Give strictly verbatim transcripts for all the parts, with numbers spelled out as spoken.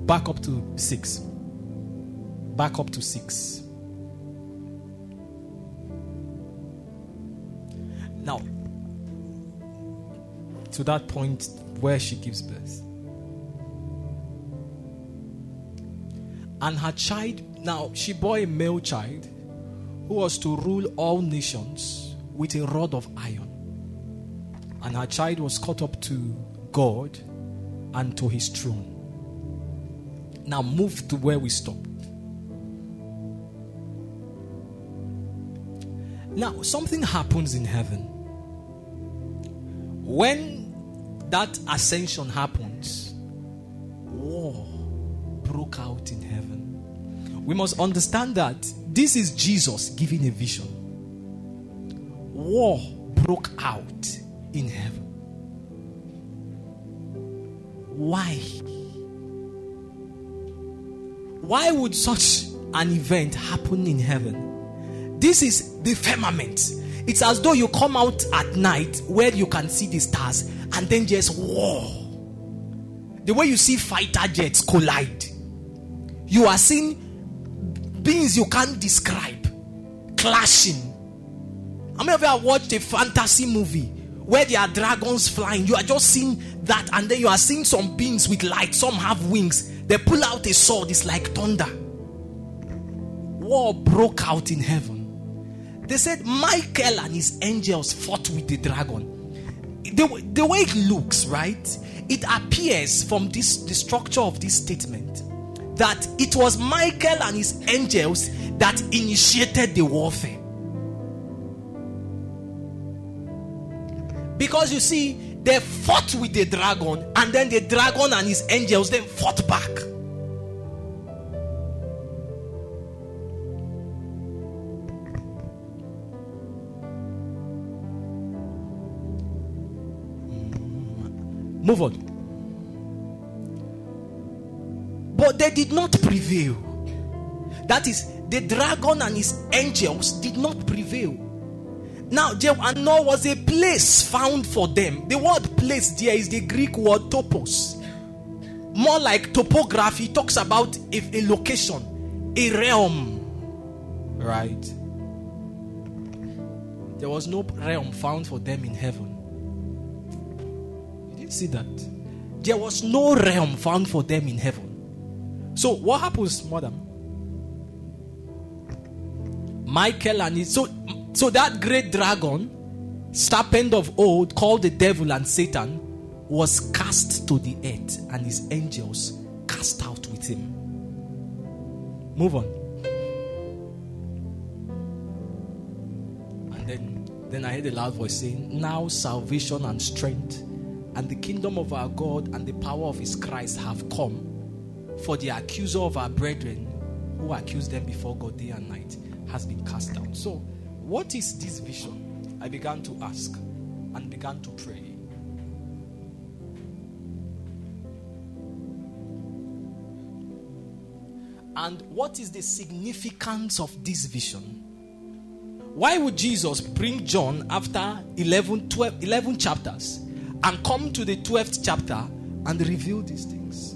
back up to six. Back up to six. Now, to that point where she gives birth. And her child, now she bore a male child who was to rule all nations with a rod of iron. And her child was caught up to God and to his throne. Now move to where we stopped. Now something happens in heaven. When that ascension happens, war broke out in heaven. We must understand that this is Jesus giving a vision. War broke out in heaven. Why? Why would such an event happen in heaven? This is the firmament. It's as though you come out at night where you can see the stars and then there's war. The way you see fighter jets collide. You are seeing beings you can't describe clashing. How many of you have watched a fantasy movie where there are dragons flying? You are just seeing that, and then you are seeing some beings with light. Some have wings. They pull out a sword. It's like thunder. War broke out in heaven. They said Michael and his angels fought with the dragon. The, the way it looks, right? It appears from this the structure of this statement that it was Michael and his angels that initiated the warfare. Because you see, they fought with the dragon, and then the dragon and his angels then fought back. Move on. But they did not prevail. That is, the dragon and his angels did not prevail. Now, there nor was a place found for them. The word place there is the Greek word topos. More like topography. It talks about a, a location, a realm. Right? There was no realm found for them in heaven. You didn't see that? There was no realm found for them in heaven. So, what happens, madam? Michael and his... So, So that great dragon, serpent of old, called the devil and Satan, was cast to the earth, and his angels cast out with him. Move on. And then, then I heard a loud voice saying, "Now salvation and strength and the kingdom of our God and the power of his Christ have come. For the accuser of our brethren, who accused them before God day and night, has been cast down." So, what is this vision? I began to ask and began to pray. And what is the significance of this vision? Why would Jesus bring John after eleven, twelve, eleven chapters and come to the twelfth chapter and reveal these things?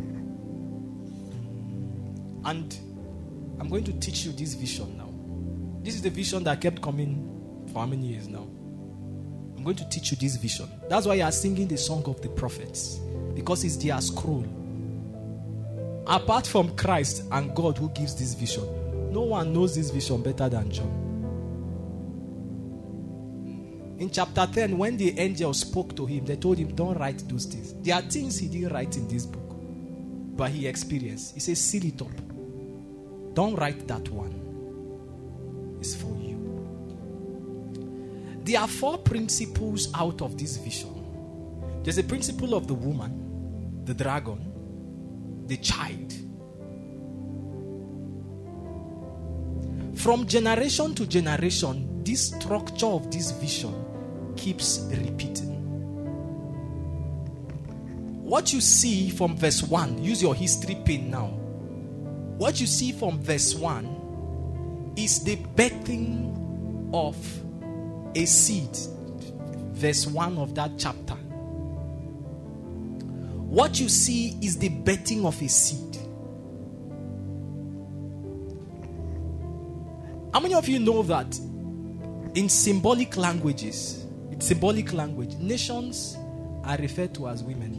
And I'm going to teach you this vision now. This is the vision that kept coming for how many years now? I'm going to teach you this vision. That's why you are singing the song of the prophets. Because it's their scroll. Apart from Christ and God who gives this vision, no one knows this vision better than John. In chapter ten, when the angel spoke to him, they told him, "Don't write those things." There are things he didn't write in this book, but he experienced. He says, "Seal it up. Don't write that one. It's for you." There are four principles out of this vision. There's a principle of the woman, the dragon, the child. From generation to generation, this structure of this vision keeps repeating. What you see from verse one, use your history pen now. What you see from verse one is the birthing of a seed. Verse one of that chapter. What you see is the birthing of a seed. How many of you know that in symbolic languages, in symbolic language, nations are referred to as women?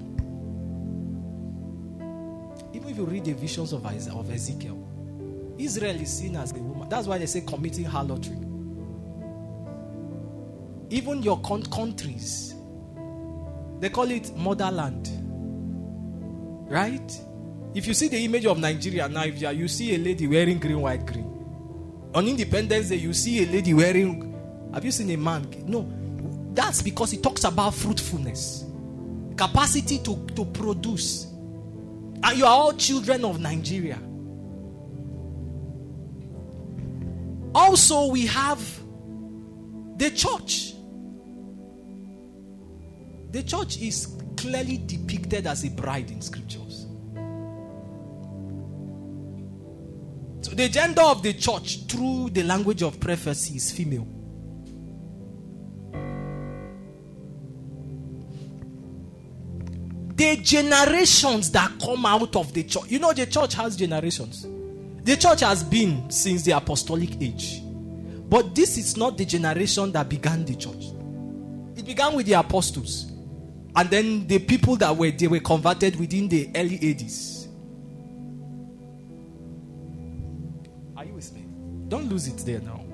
Even if you read the visions of of Ezekiel, Israel is seen as a woman. That's why they say committing harlotry. Even your con- countries, they call it motherland. Right? If you see the image of Nigeria now, if you, you see a lady wearing green, white, green. On Independence Day, you see a lady wearing. Have you seen a man? No. That's because it talks about fruitfulness, capacity to, to produce. And you are all children of Nigeria. Also, we have the church. The church is clearly depicted as a bride in scriptures. So the gender of the church through the language of prophecy is female. The generations that come out of the church. You know, the church has generations. The church has been since the apostolic age. But this is not the generation that began the church. It began with the apostles. And then the people that were, they were converted within the early eighties. Are you with me? Don't lose it there now.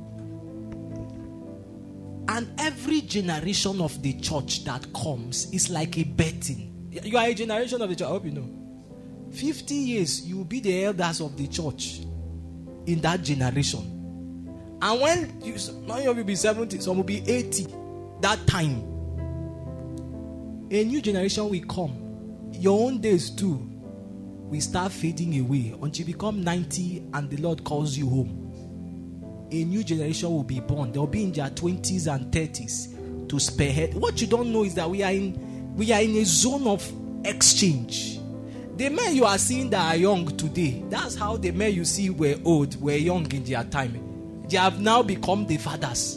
And every generation of the church that comes is like a betting. You are a generation of the church. I hope you know. fifty years, you will be the elders of the church in that generation. And when you, some of you will be seventy, some will be eighty. That time, a new generation will come. Your own days too will start fading away until you become ninety and the Lord calls you home. A new generation will be born. They'll be in their twenties and thirties to spearhead. What you don't know is that we are in we are in a zone of exchange. The men you are seeing that are young today, that's how the men you see were old, were young in their time. They have now become the fathers.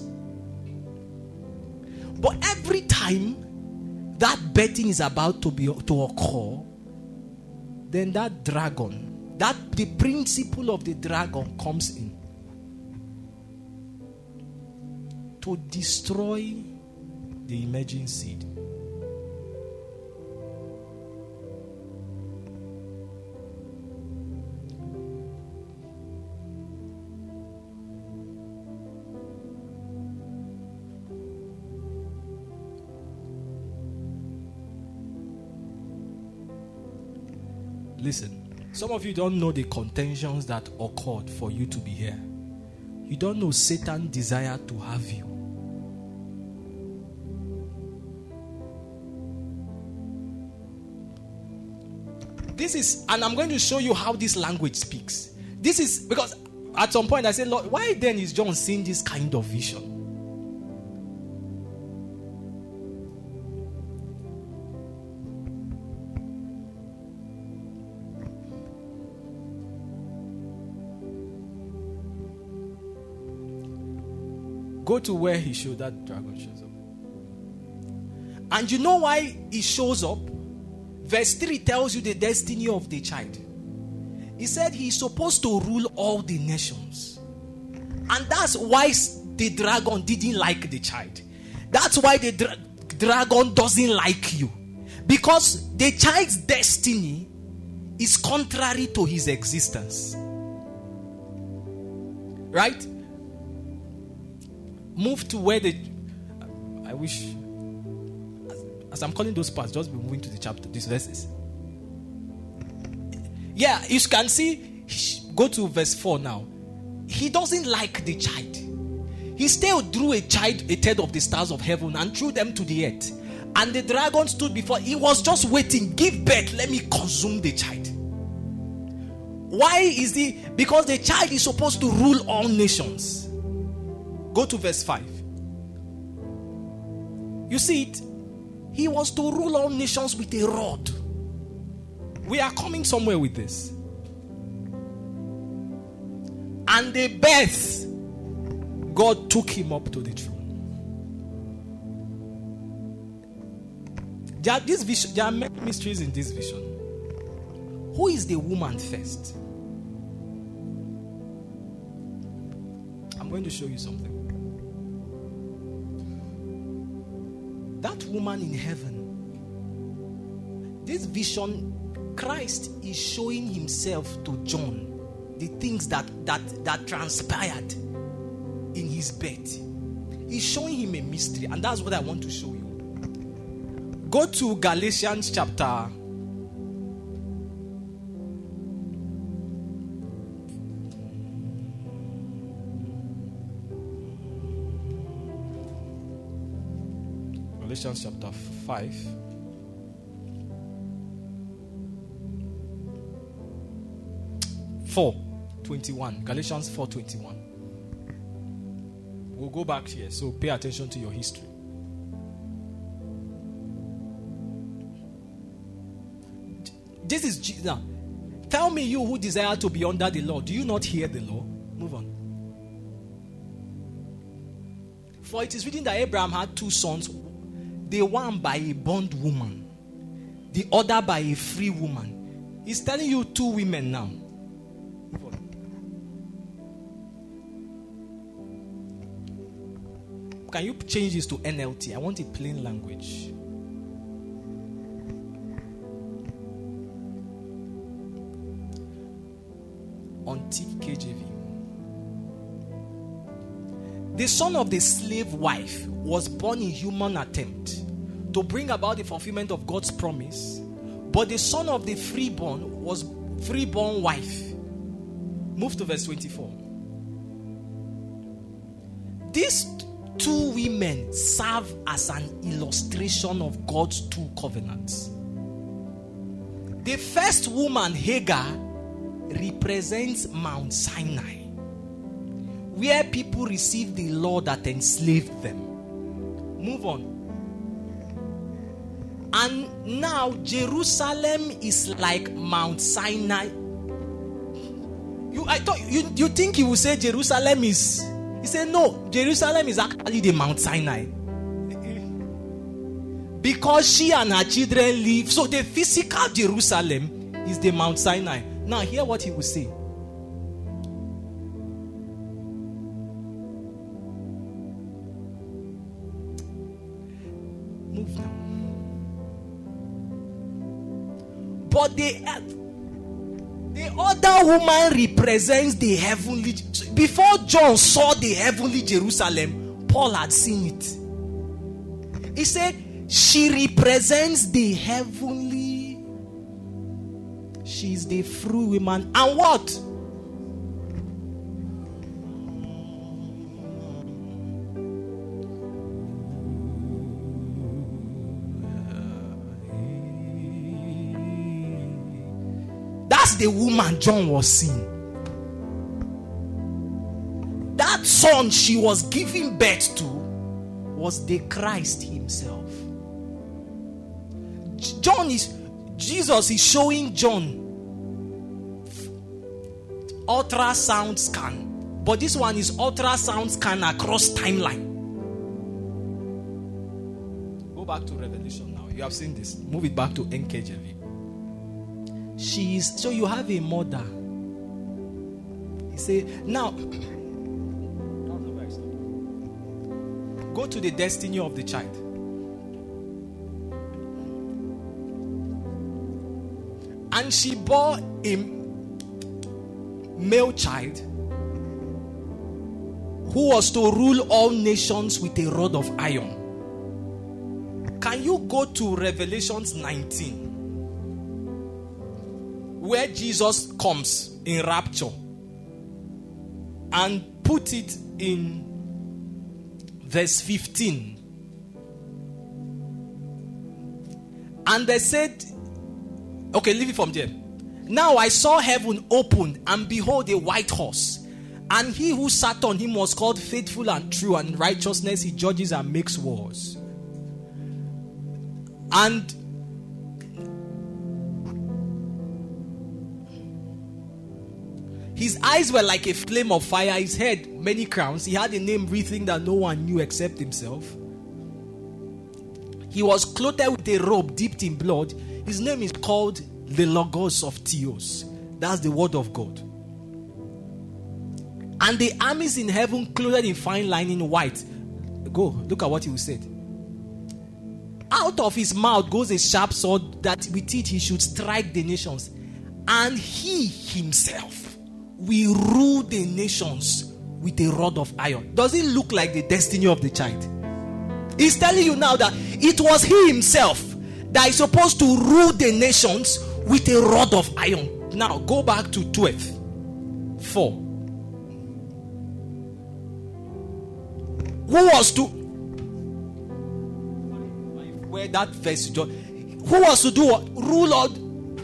But every time that birthing is about to be to occur, then that dragon, that the principle of the dragon comes in to destroy the emerging seed. Listen, some of you don't know the contentions that occurred for you to be here. You don't know Satan's desire to have you. This is, and I'm going to show you how this language speaks. This is because at some point I said, Lord, why then is John seeing this kind of vision? Go to where he showed that dragon shows up. And you know why he shows up? Verse three tells you the destiny of the child. He said he's supposed to rule all the nations. And that's why the dragon didn't like the child. That's why the dra- dragon doesn't like you. Because the child's destiny is contrary to his existence. Right? Move to where the... I wish... As, as I'm calling those parts, just be moving to the chapter, these verses. Yeah, you can see... Go to verse four now. He doesn't like the child. He still drew a child, a third of the stars of heaven, and threw them to the earth. And the dragon stood before... He was just waiting. Give birth, let me consume the child. Why is he... Because the child is supposed to rule all nations. Go to verse five. You see it? He was to rule all nations with a rod. We are coming somewhere with this. And the birth, God took him up to the throne. There are, this vision, there are many mysteries in this vision. Who is the woman first? I'm going to show you something. That woman in heaven, this vision, Christ is showing himself to John, the things that that that transpired in his birth. He's showing him a mystery, and that's what I want to show you. Go to Galatians chapter Galatians chapter five. four twenty-one. Galatians four twenty-one. We'll go back here, so pay attention to your history. This is Jesus. Now, tell me, you who desire to be under the law, do you not hear the law? Move on. For it is written that Abraham had two sons, the one by a bondwoman, the other by a free woman. He's telling you two women now. Move on. Can you change this to N L T? I want it plain language. On T K J V. The son of the slave wife was born in human attempt to bring about the fulfillment of God's promise, but the son of the freeborn was freeborn wife. Move to verse twenty-four. These two women serve as an illustration of God's two covenants. The first woman, Hagar, represents Mount Sinai, where people received the law that enslaved them. Move on. And now Jerusalem is like Mount Sinai. You, I thought you, you think he would say Jerusalem is. He said no. Jerusalem is actually the Mount Sinai, because she and her children live. So the physical Jerusalem is the Mount Sinai. Now hear what he will say. Move now. But the the other woman represents the heavenly. Before John saw the heavenly Jerusalem, Paul had seen it. He said she represents the heavenly. She's the free woman. And what? That's the woman John was seeing. That son she was giving birth to was the Christ himself. John is, Jesus is showing John ultrasound scan, but this one is ultrasound scan across timeline. Go back to Revelation now. You have seen this. Move it back to N K J V. She is, so you have a mother. He say now. Go to the destiny of the child. And she bore a male child who was to rule all nations with a rod of iron. Can you go to Revelations nineteen, where Jesus comes in rapture, and put it in verse fifteen? And they said, okay, leave it from there. Now I saw heaven opened, and behold, a white horse. And he who sat on him was called Faithful and True, and in righteousness he judges and makes wars. And his eyes were like a flame of fire. His head, many crowns. He had a name, breathing that no one knew except himself. He was clothed with a robe dipped in blood. His name is called the Logos of Theos. That's the word of God. And the armies in heaven clothed in fine linen white. Go, look at what he said. Out of his mouth goes a sharp sword, that with it he should strike the nations. And he himself will rule the nations with a rod of iron. Does it look like the destiny of the child? He's telling you now that it was he himself that is supposed to rule the nations with a rod of iron. Now go back to twelve. four. Who was to where that verse who was to do what? Rule out.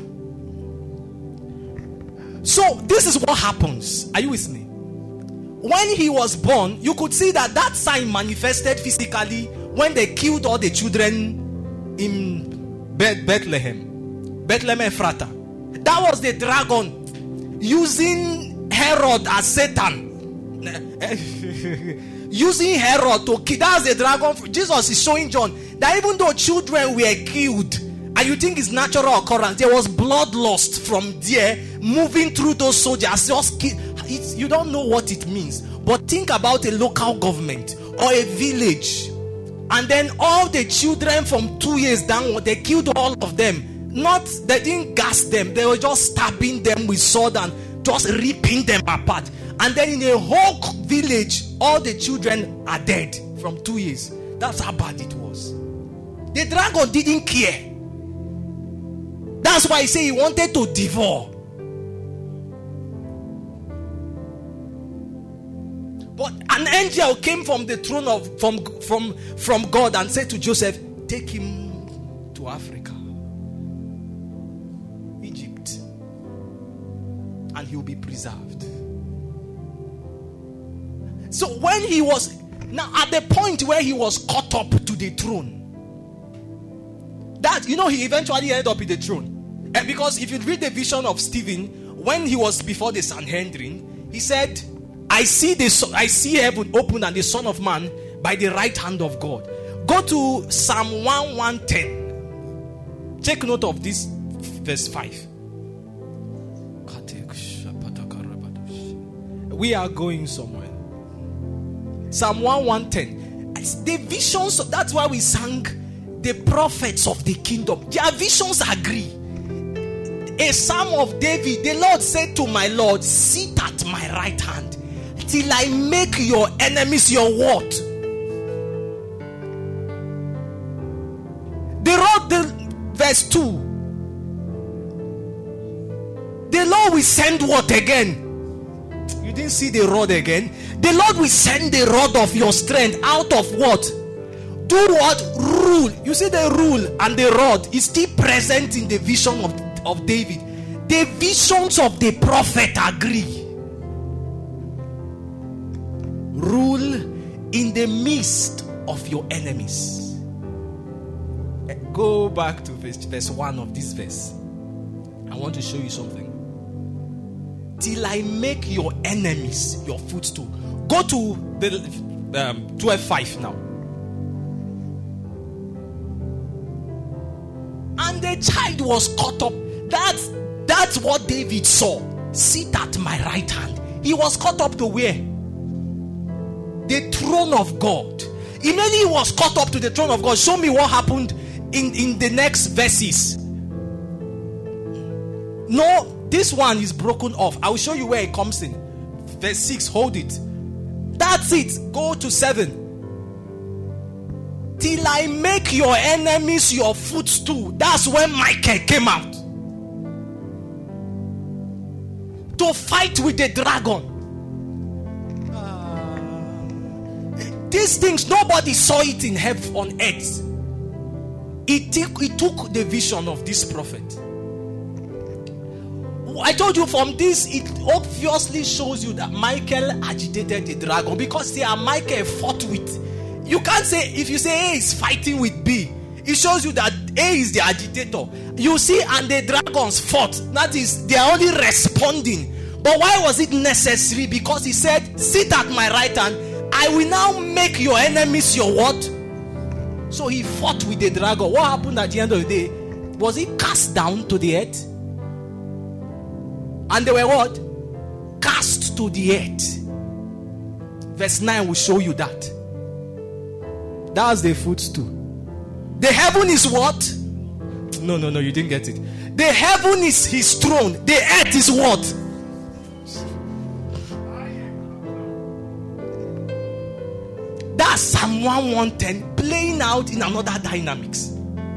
So this is what happens. Are you with me? When he was born, you could see that that sign manifested physically when they killed all the children in Bethlehem. Bethlehem Ephrata. That was the dragon using Herod as Satan. Using Herod to kill. That's the dragon. Jesus is showing John that even though children were killed, and you think it's natural occurrence, there was bloodlust from there moving through those soldiers. Just kill. It's, you don't know what it means. But think about a local government or a village, and then all the children from two years down, they killed all of them. Not, they didn't gas them. They were just stabbing them with sword and just ripping them apart. And then in a whole village, all the children are dead from two years. That's how bad it was. The dragon didn't care. That's why he said he wanted to devour. But an angel came from the throne of from from from God and said to Joseph, take him to Africa, Egypt, and he will be preserved. So when he was now at the point where he was caught up to the throne, that, you know, he eventually ended up in the throne. And because if you read the vision of Stephen, when he was before the Sanhedrin, he said, I see the I see heaven open and the Son of Man by the right hand of God. Go to Psalm one ten. Take note of this, verse five. We are going somewhere. Psalm one ten. The visions, that's why we sang the prophets of the kingdom. Their visions agree. A psalm of David, the Lord said to my Lord, sit at my right hand till I make your enemies your what? They wrote the verse two. The Lord will send what again? You didn't see the rod again. The Lord will send the rod of your strength out of what? Do what? Rule. You see, the rule and the rod is still present in the vision of, of David. The visions of the prophet agree. Rule in the midst of your enemies. Go back to verse, verse one of this verse. I want to show you something. Till I make your enemies your footstool. Go to the um, twelve five now. And the child was caught up. That's, that's what David saw. Sit at my right hand. He was caught up to where? The throne of God. Immediately he was caught up to the throne of God. Show me what happened in, in the next verses. No, this one is broken off. I will show you where it comes in. Verse six, hold it. That's it. Go to seven. Till I make your enemies your footstool. That's when Michael came out to fight with the dragon. Uh, these things, nobody saw it in heaven, on earth. It took, it took the vision of this prophet. I told you from this, it obviously shows you that Michael agitated the dragon, because they are Michael fought with. You can't say, if you say A is fighting with B, it shows you that A is the agitator. You see, and the dragons fought. That is, they are only responding. But why was it necessary? Because he said, sit at my right hand. I will now make your enemies your what? So he fought with the dragon. What happened at the end of the day? Was he cast down to the earth? And they were what? Cast to the earth. Verse nine will show you that. That's the footstool. The heaven is what? No, no, no, you didn't get it. The heaven is his throne. The earth is what? That's Psalm one ten playing out in another dynamics.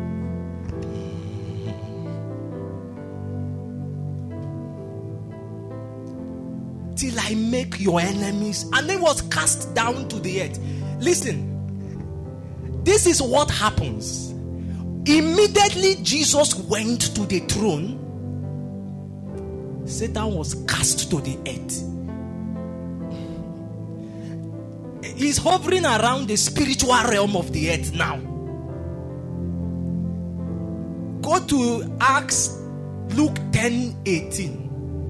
Till I make your enemies, and then was cast down to the earth. Listen, this is what happens. Immediately Jesus went to the throne, Satan was cast to the earth. He's hovering around the spiritual realm of the earth now. Go to Acts, Luke ten eighteen.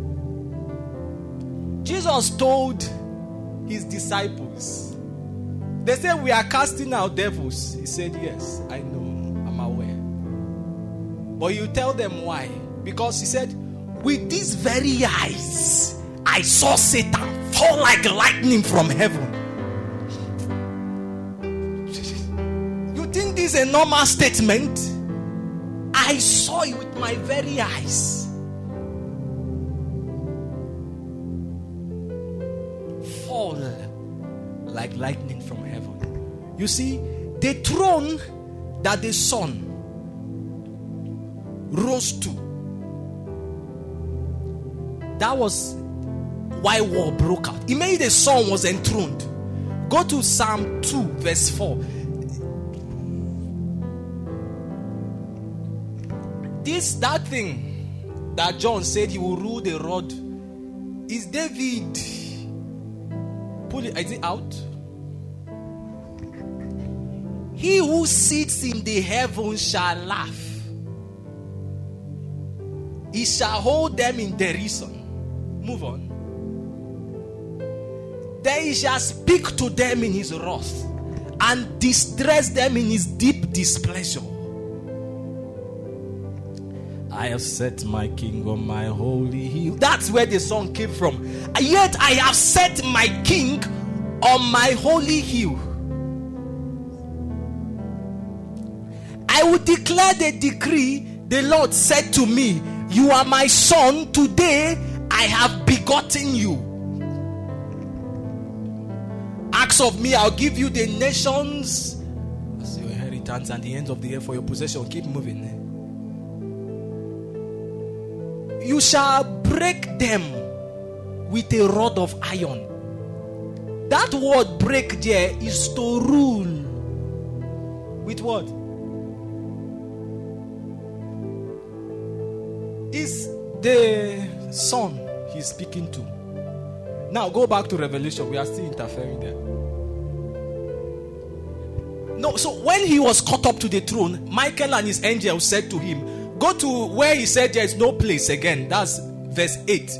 Jesus told his disciples, they said, we are casting out devils. He said, yes, I know, I'm aware. But you tell them why. Because he said, with these very eyes, I saw Satan fall like lightning from heaven. You think this is a normal statement? I saw it with my very eyes. Fall like lightning from heaven. You see, the throne that the sun rose to, that was why war broke out. Immediately the sun was enthroned. Go to Psalm two verse four. This, that thing that John said he will rule the rod, is David. Pull it, is it out? He who sits in the heavens shall laugh. He shall hold them in derision. Move on. Then he shall speak to them in his wrath and distress them in his deep displeasure. I have set my king on my holy hill. That's where the song came from. Yet I have set my king on my holy hill. I will declare the decree. The Lord said to me, you are my son. Today I have begotten you. Ask of me, I'll give you the nations as your inheritance and the ends of the earth for your possession. Keep moving. You shall break them with a rod of iron. That word break there is to rule. With what? Is the son he's speaking to. Now go back to Revelation. We are still interfering there. No, so when he was caught up to the throne, Michael and his angels said to him, go to where he said there is no place again. That's verse eight.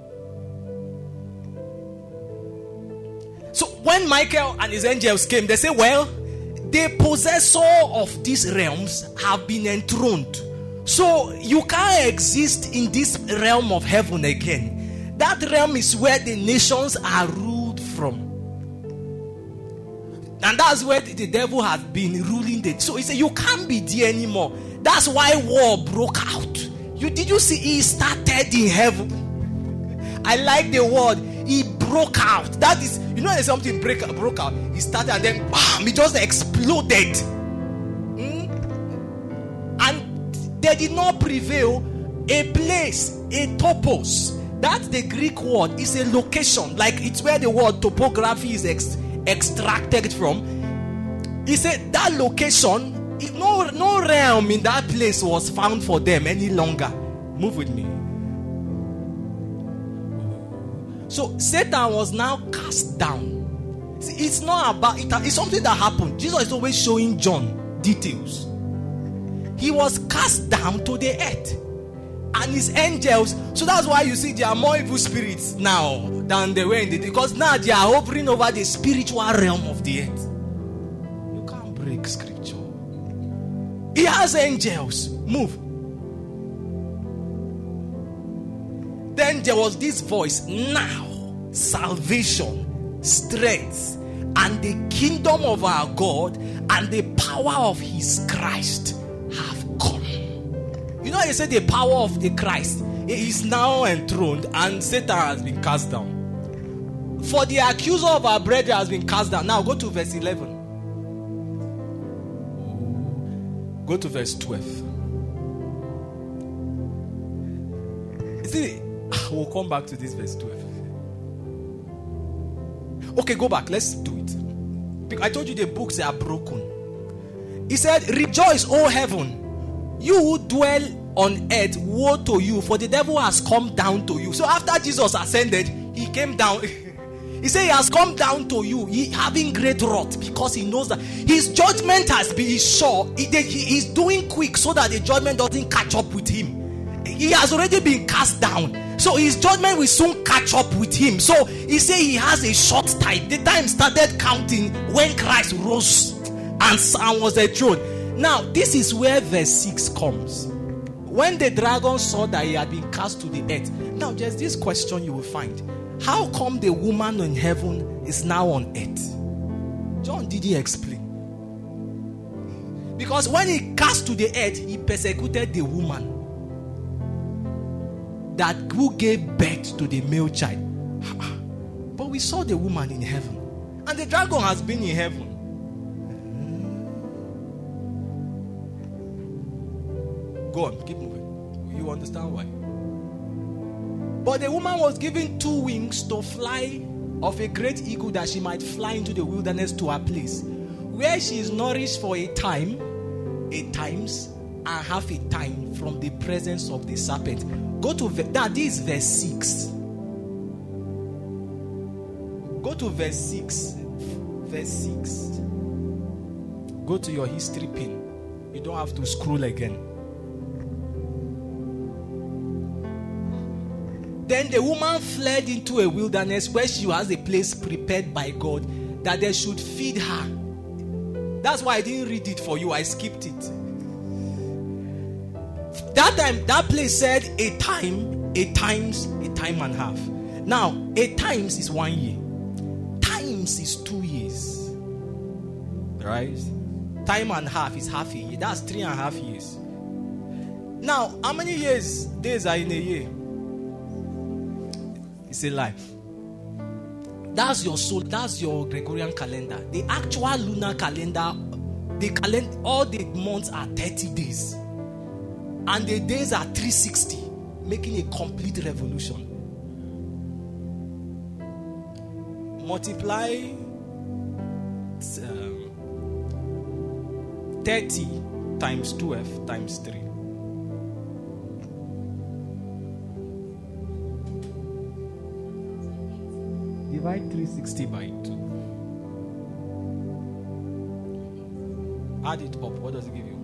So when Michael and his angels came, they said, well, the possessor of these realms have been enthroned. So you can't exist in this realm of heaven again. That realm is where the nations are ruled from. And that's where the devil has been ruling the. So he said, you can't be there anymore. That's why war broke out. You did you see he started in heaven? I like the word. He broke out. That is, you know, there's something break broke out. He started and then bam, it just exploded. Hmm? And they did not prevail. A place, a topos. That's the Greek word. It's a location. Like it's where the word topography is ex- extracted from. He said that location. No, no realm in that place was found for them any longer. Move with me. So Satan was now cast down. See, it's not about it, it's something that happened. Jesus is always showing John details. He was cast down to the earth, and his angels. So that's why you see there are more evil spirits now than they were in the day, because now they are hovering over the spiritual realm of the earth. You can't break scripture. He has angels. Move. Then there was this voice. Now, salvation, strength, and the kingdom of our God and the power of his Christ have come. You know, they say the power of the Christ is now enthroned and Satan has been cast down. For the accuser of our brethren has been cast down. Now go to verse eleven. Go to verse twelve. See, we'll come back to this verse twelve. Okay, go back. Let's do it. I told you the books are broken. He said, rejoice, O heaven, you who dwell on earth, woe to you, for the devil has come down to you. So after Jesus ascended, he came down. He said he has come down to you, he having great wrath, because he knows that his judgment has been sure. He, he is doing quick so that the judgment doesn't catch up with him. He has already been cast down. So his judgment will soon catch up with him. So he said he has a short time. The time started counting when Christ rose and was enthroned. Now, this is where verse six comes. When the dragon saw that he had been cast to the earth. Now, there's this question you will find. How come the woman in heaven is now on earth? John didn't explain. Because when he cast to the earth, he persecuted the woman that who gave birth to the male child. But we saw the woman in heaven. And the dragon has been in heaven. Go on, keep moving. You understand why? But the woman was given two wings to fly of a great eagle, that she might fly into the wilderness to her place, where she is nourished for a time, a times, and half a time from the presence of the serpent. Go to that. This is verse six. Go to verse six. Verse six. Go to your history pin. You don't have to scroll again. Then the woman fled into a wilderness where she has a place prepared by God that they should feed her. That's why I didn't read it for you. I skipped it. That time, that place said a time, a times, a time and a half. Now, a times is one year. Times is two years. Right? Time and a half is half a year. That's three and a half years. Now, how many years, days are in a year? It's a life. That's your soul. That's your Gregorian calendar. The actual lunar calendar, the calendar, all the months are thirty days. And the days are three sixty, making a complete revolution. Multiply um, thirty times twelve times three. Divide three sixty by two. Add it up. What does it give you?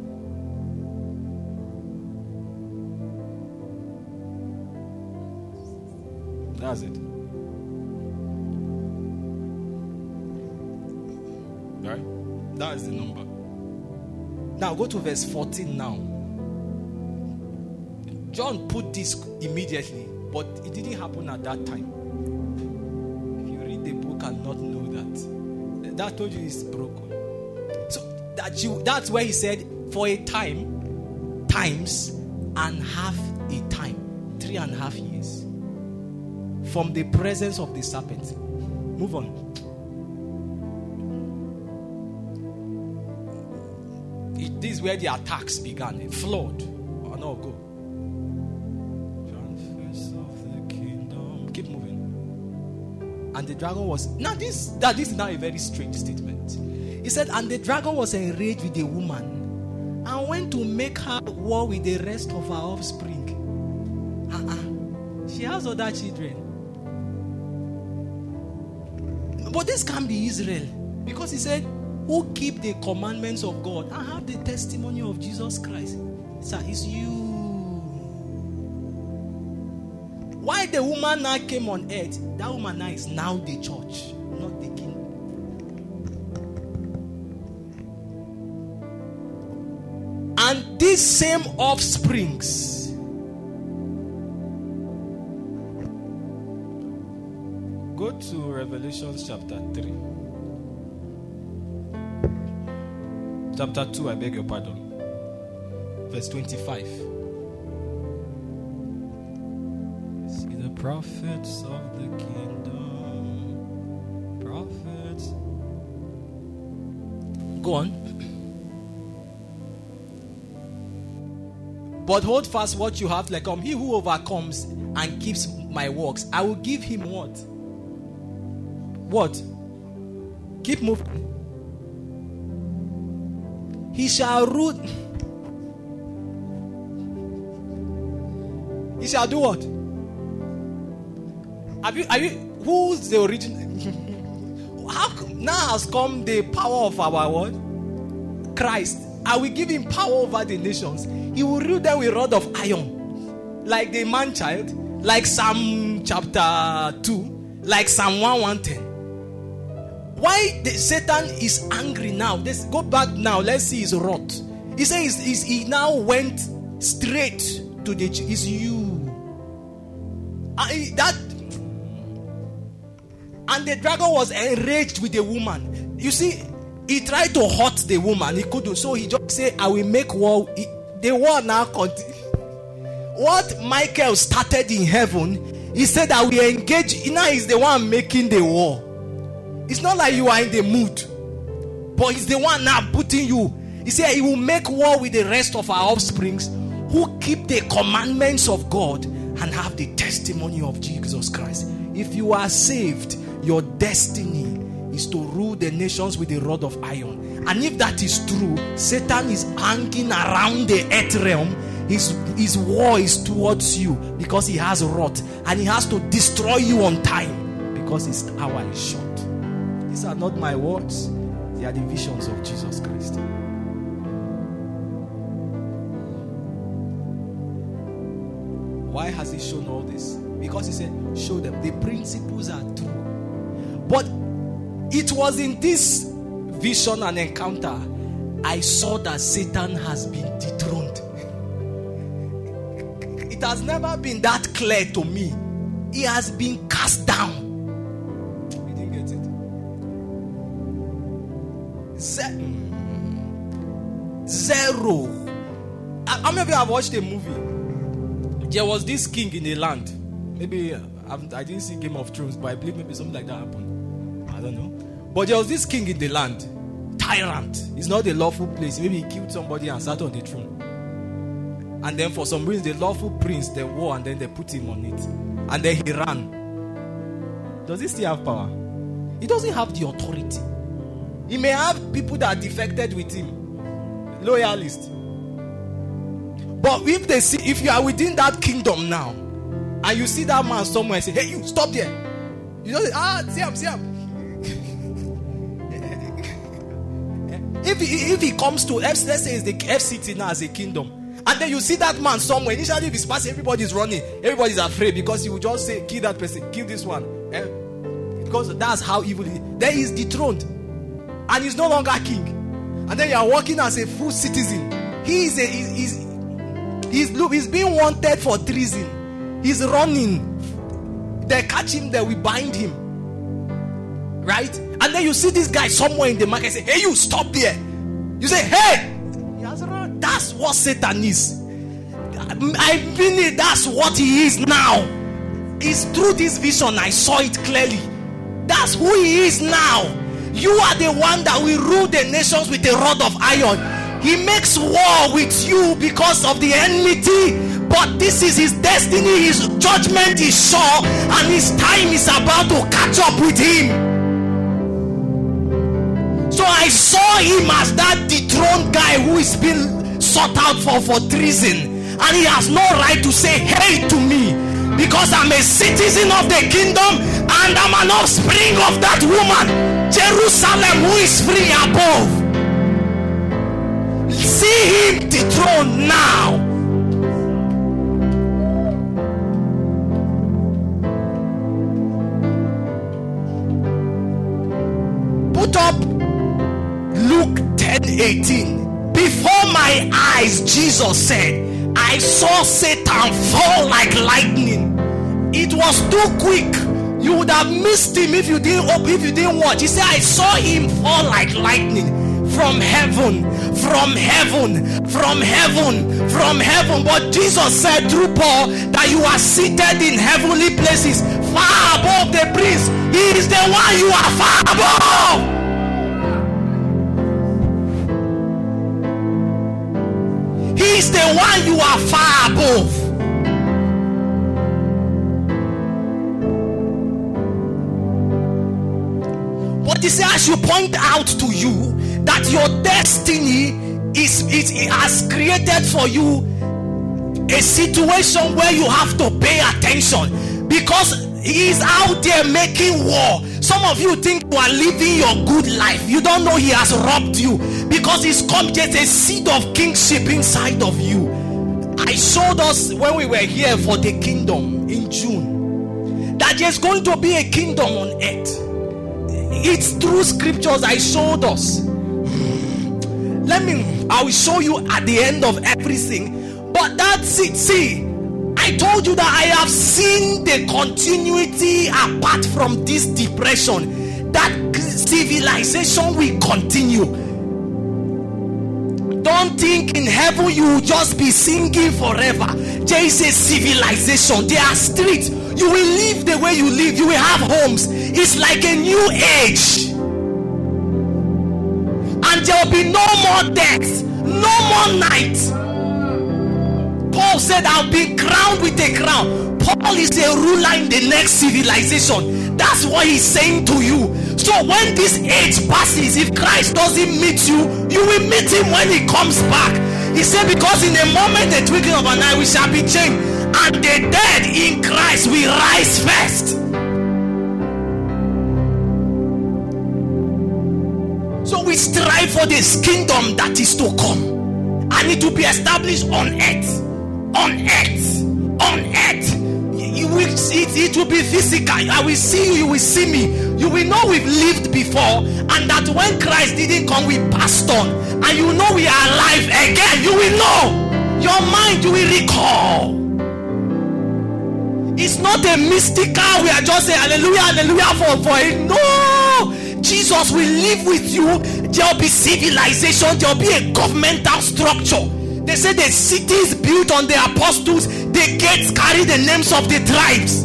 That's it. Right? That is the number. Now go to verse fourteen now. John put this immediately, but it didn't happen at that time. If you read the book and not know that, that told you it's broken. So that you that's where he said, for a time, times, and half a time. Three and a half years. From the presence of the serpent. Move on. It, this is where the attacks began. A flood. Oh no, go. Transfers of the kingdom. Keep moving. And the dragon was. Now this, that this is now a very strange statement. He said, and the dragon was enraged with the woman and went to make her war with the rest of her offspring. Uh-uh. She has other children. But this can't be Israel, because he said, who keep the commandments of God and have the testimony of Jesus Christ. Sir, it's you. Why the woman now came on earth, that woman now is now the church, not the king. these same offsprings go to Revelation chapter three. Chapter two, I beg your pardon. Verse twenty-five. See the prophets of the kingdom. Prophets. Go on. But hold fast what you have, like um, he who overcomes and keeps my works, I will give him what? What? Keep moving. He shall rule. He shall do what? Have you? Are you? Who's the original? How now has come the power of our what? Christ. I will give him power over the nations. He will rule them with rod of iron, like the man child, like Psalm chapter two, like Psalm one ten. Why the Satan is angry now? Let's go back now. Let's see his wrath. He says he's, he now went straight to the. It's you. And that. And the dragon was enraged with the woman. You see, he tried to hurt the woman. He couldn't. So he just said, I will make war. He, the war now continues. What Michael started in heaven, he said that we engage. Now he's the one making the war. It's not like you are in the mood, but he's the one now putting you. He said he will make war with the rest of our offsprings who keep the commandments of God and have the testimony of Jesus Christ. If you are saved, your destiny is to rule the nations with a rod of iron. And if that is true, Satan is hanging around the earth realm. His, his war is towards you because he has wrath, and he has to destroy you on time because his hour is short. These are not my words. They are the visions of Jesus Christ. Why has he shown all this? Because he said, show them. The principles are true. But it was in this vision and encounter I saw that Satan has been dethroned. It has never been that clear to me. He has been cast down. Zero. How many of you have watched a movie? There was this king in a land. Maybe I didn't see Game of Thrones, but I believe maybe something like that happened. I don't know. But there was this king in the land. Tyrant. It's not a lawful place. Maybe he killed somebody and sat on the throne. And then for some reason, the lawful prince, they wore and then they put him on it. And then he ran. Does he still have power? He doesn't have the authority. He may have people that are defected with him. Loyalists. But if they see, if you are within that kingdom now, and you see that man somewhere and say, hey, you stop there. You know, ah, see him, see him. if, he, if he comes to, let's say it's the F C T now as a kingdom, and then you see that man somewhere, initially if he's passing, everybody's running, everybody's afraid because he will just say, kill that person, kill this one. Eh? Because that's how evil he is. Then he's dethroned. And he's no longer king. And then you are working as a full citizen. He is a, he's, he's, he's, he's being wanted for treason. He's running. They catch him, they will bind him. Right? And then you see this guy somewhere in the market say, hey, you stop there. You say, hey, he has run. That's what Satan is. I mean it, that's what he is now. It's through this vision I saw it clearly. That's who he is now. You are the one that will rule the nations with a rod of iron. He makes war with you because of the enmity, but this is his destiny. His judgment is sure, and his time is about to catch up with him. So I saw him as that dethroned guy who is being sought out for for treason, and he has no right to say hey to me, because I'm a citizen of the kingdom and I'm an offspring of that woman, Jerusalem, who is free above. See him dethroned now. Put up Luke ten eighteen. Before my eyes, Jesus said, I saw Satan fall like lightning. It was too quick. You would have missed him if you didn't if you didn't watch. He said, I saw him fall like lightning from heaven, from heaven, from heaven, from heaven. But Jesus said through Paul that you are seated in heavenly places, far above the prince. He is the one you are far above. He is the one you are far above. But he said, I should point out to you that your destiny is it, it has created for you a situation where you have to pay attention, because he is out there making war. Some of you think you are living your good life. You don't know he has robbed you, because he's come just a seed of kingship inside of you. I showed us when we were here for the kingdom in June that there's going to be a kingdom on earth. It's through scriptures I showed us. Let me, I will show you at the end of everything. But that's it. See, I told you that I have seen the continuity apart from this depression. That civilization will continue. Don't think in heaven you will just be singing forever. There is a civilization. There are streets. You will live the way you live. You will have homes. It's like a new age. And there will be no more death, no more night. Paul said, I'll be crowned with a crown. Paul is a ruler in the next civilization. That's what he's saying to you. So when this age passes, if Christ doesn't meet you, you will meet him when he comes back. He said, because in a moment, the twinkling of an eye, we shall be changed, and the dead in Christ will rise first. So we strive for this kingdom that is to come, and it will be established on earth, on earth, on earth. You will, it, it will be physical. I will see you, you will see me. You will know we've lived before, and that when Christ didn't come, we passed on, and you know we are alive again. You will know. Your mind, you will recall. It's not a mystical, we are just saying hallelujah, hallelujah for, for it. No, Jesus will live with you. There will be civilization, there will be a governmental structure. They say the city is built on the apostles, the gates carry the names of the tribes.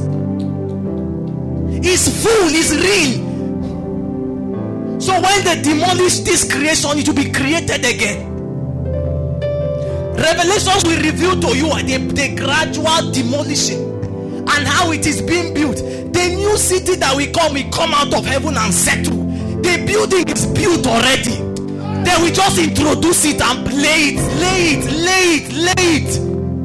It's full, it's real. So when they demolish this creation, it will be created again. Revelations will reveal to you the, the gradual demolishing and how it is being built. The new city that will come will come out of heaven and settle. The building is built already. They will just introduce it and lay it, lay it, lay it, lay it.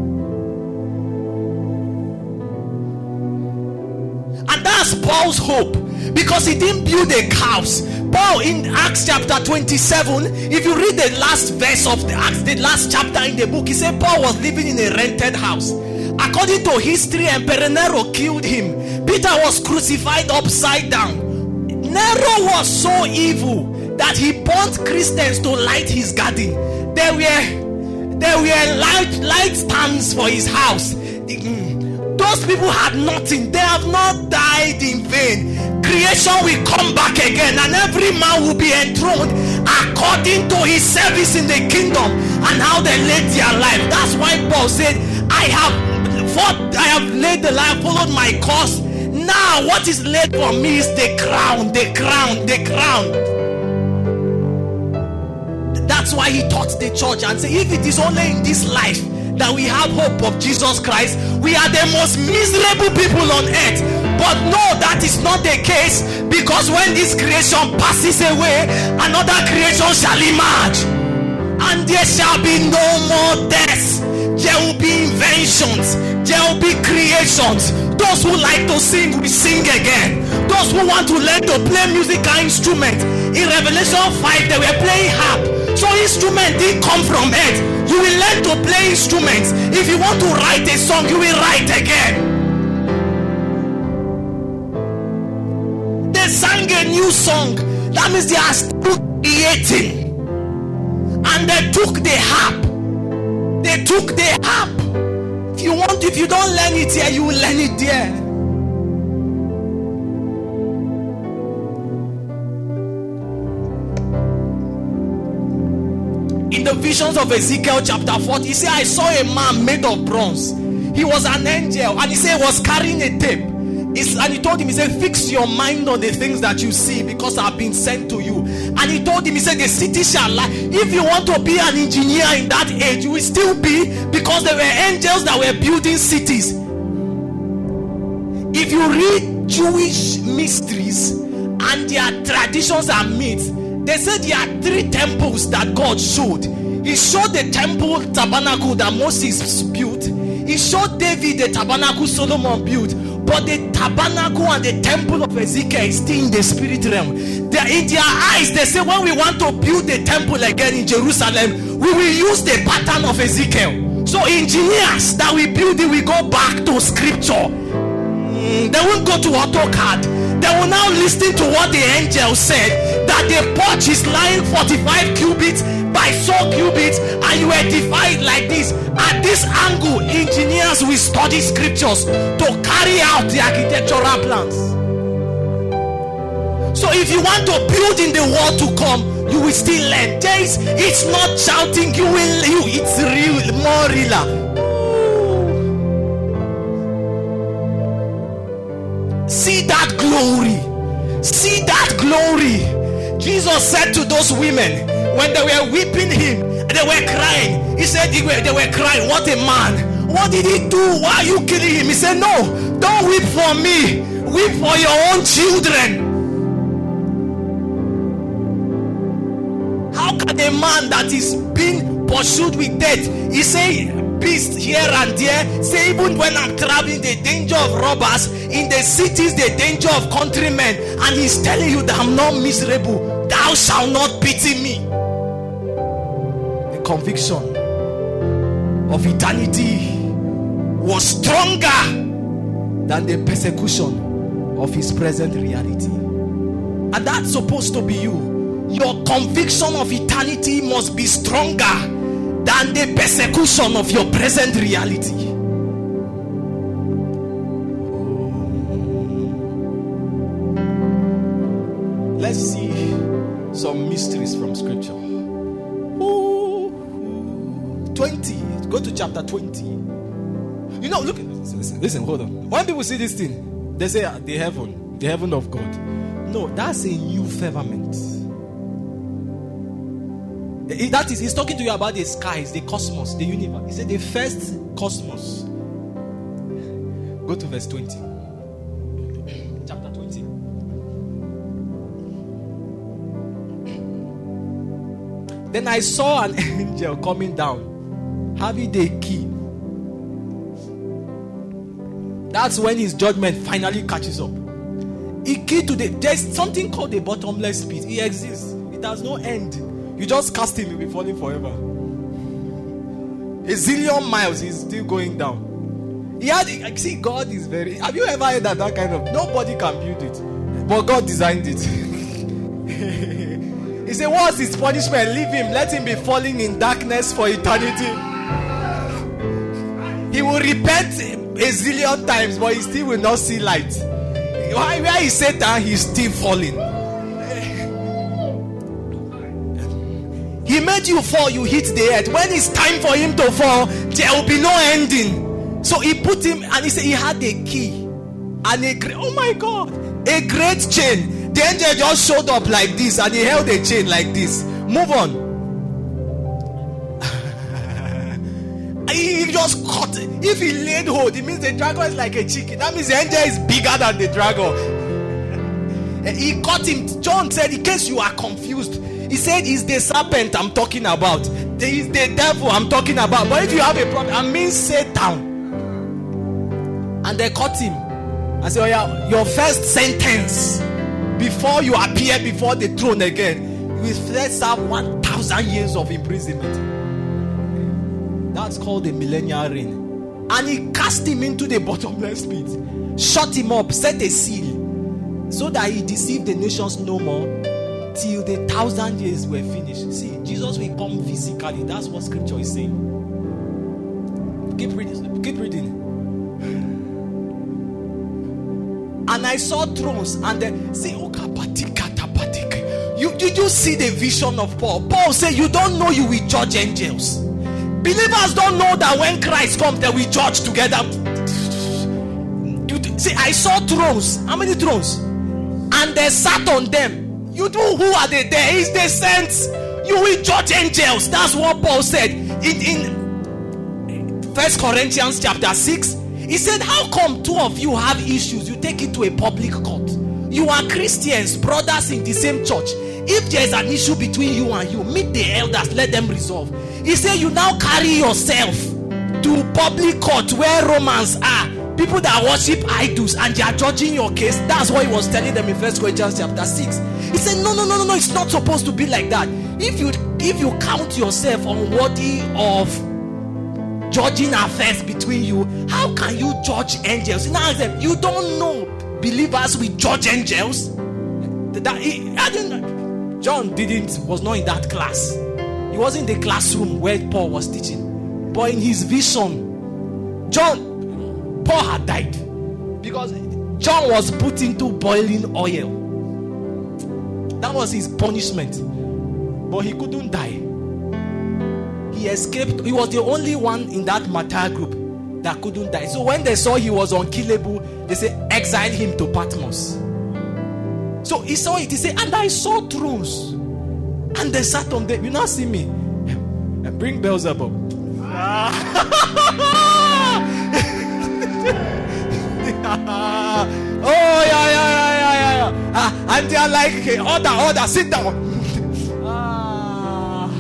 And that's Paul's hope, because he didn't build a house. Paul in Acts chapter twenty-seven, if you read the last verse of the Acts, the last chapter in the book, he said Paul was living in a rented house. According to history, Emperor Nero killed him. Peter was crucified upside down. Nero was so evil that he burnt Christians to light his garden. There were there were light light stands for his house. Those people had nothing. They have not died in vain. Creation will come back again, and every man will be enthroned according to his service in the kingdom and how they led their life. That's why Paul said, I have fought, I have laid the life, followed my course. Now what is laid for me is the crown, the crown, the crown. That's why he taught the church and said, if it is only in this life that we have hope of Jesus Christ, we are the most miserable people on earth. But no, that is not the case, because when this creation passes away, another creation shall emerge, and there shall be no more death. There will be inventions, there will be creations. Those who like to sing will sing again. Those who want to learn to play musical instruments, in Revelation five they were playing harp. So instrument didn't come from earth. You will learn to play instruments. If you want to write a song, you will write again. They sang a new song. That means they are still creating. and they took the harp. They took the harp. If you want, if you don't learn it here, you will learn it there. In the visions of Ezekiel chapter forty, he said, I saw a man made of bronze. He was an angel, and he said he was carrying a tape. It's, and he told him, he said, fix your mind on the things that you see, because I've been sent to you. And he told him, he said, the city shall lie. If you want to be an engineer in that age, you will still be, because there were angels that were building cities. If you read Jewish mysteries and their traditions and myths, they said there are three temples that God showed. He showed the temple tabernacle that Moses built. He showed David the tabernacle Solomon built. But the tabernacle and the temple of Ezekiel is still in the spirit realm. They are in their eyes. They say, when we want to build the temple again in Jerusalem, we will use the pattern of Ezekiel. So engineers that we build it, we go back to scripture. Mm, they won't go to AutoCAD. They will now listen to what the angel said, that the porch is lying forty-five cubits by so cubits, and you were divided like this. At this angle, engineers will study scriptures to carry out the architectural plans. So if you want to build in the world to come, you will still learn. There is, it's not shouting, you will, you, it's real, more realer. See that glory. See that glory. Jesus said to those women, when they were weeping him, they were crying. He said they were, they were crying, what a man. What did he do? Why are you killing him? He said, no, don't weep for me. Weep for your own children. How can a man that is being pursued with death, he say, beast here and there, say, even when I'm traveling, the danger of robbers, in the cities, the danger of countrymen, and he's telling you that I'm not miserable, thou shalt not pity me. The conviction of eternity was stronger than the persecution of his present reality. And that's supposed to be you. Your conviction of eternity must be stronger than the persecution of your present reality. Let's see some mysteries from scripture. Ooh, twenty. Go to chapter twenty. You know, look, listen, listen, hold on. When people see this thing, they say the heaven, the heaven of God. No, that's a new firmament. That is, he's talking to you about the skies, the cosmos, the universe. He said the first cosmos. Go to verse twenty. Chapter twenty. Then I saw an angel coming down, having the key. That's when his judgment finally catches up. He key to the, there's something called the bottomless pit. It exists. It has no end. You just cast him, you'll be falling forever. A zillion miles, he's still going down. He had, see, God is very. Have you ever heard that that kind of? Nobody can build it, but God designed it. He said, "What's his punishment? Leave him. Let him be falling in darkness for eternity. He will repent a zillion times, but he still will not see light. Why? Where is Satan? He's still falling." He made you fall, you hit the earth. When it's time for him to fall, there will be no ending. So he put him, and he said he had a key. And a great, oh my God, a great chain. The angel just showed up like this, and he held a chain like this. Move on. He just caught it. If he laid hold, it means the dragon is like a chicken. That means the angel is bigger than the dragon. He caught him. John said, in case you are confused, he said, it's the serpent I'm talking about. It's the devil I'm talking about. But if you have a problem, I mean Satan. And they caught him. I said, oh yeah, your first sentence before you appear before the throne again, you will first have one thousand years of imprisonment. That's called the millennial reign. And he cast him into the bottomless pit, shut him up, set a seal, so that he deceived the nations no more, until the thousand years were finished. See, Jesus will come physically. That's what scripture is saying. Keep reading. Keep reading. And I saw thrones, and then see, you did you see the vision of Paul? Paul said, "You don't know you will judge angels." Believers don't know that when Christ comes, they will judge together. You see, I saw thrones. How many thrones? And they sat on them. You know who are they? There is the saints. You will judge angels. That's what Paul said in in First Corinthians chapter six. He said, "How come two of you have issues? You take it to a public court. You are Christians, brothers in the same church. If there is an issue between you and you, meet the elders, let them resolve." He said, "You now carry yourself to public court where Romans are, people that worship idols, and they are judging your case." That's what he was telling them in First Corinthians chapter six. He said, "No, no, no, no, no. It's not supposed to be like that. If you if you count yourself unworthy of judging affairs between you, how can you judge angels?" You now ask them, "You don't know believers will judge angels?" That he, I didn't. John didn't was not in that class. He wasn't in the classroom where Paul was teaching, but in his vision, John, Paul had died because John was put into boiling oil. That was his punishment, but he couldn't die. He escaped. He was the only one in that martyr group that couldn't die. So when they saw he was unkillable, they said, "Exile him to Patmos." So he saw it. He said, "And I saw thrones, and they sat on them." You now see me. And bring Beelzebub. Oh yeah, yeah, yeah, yeah, yeah. Ah, and they are like, "Okay, order, order, sit down." Ah.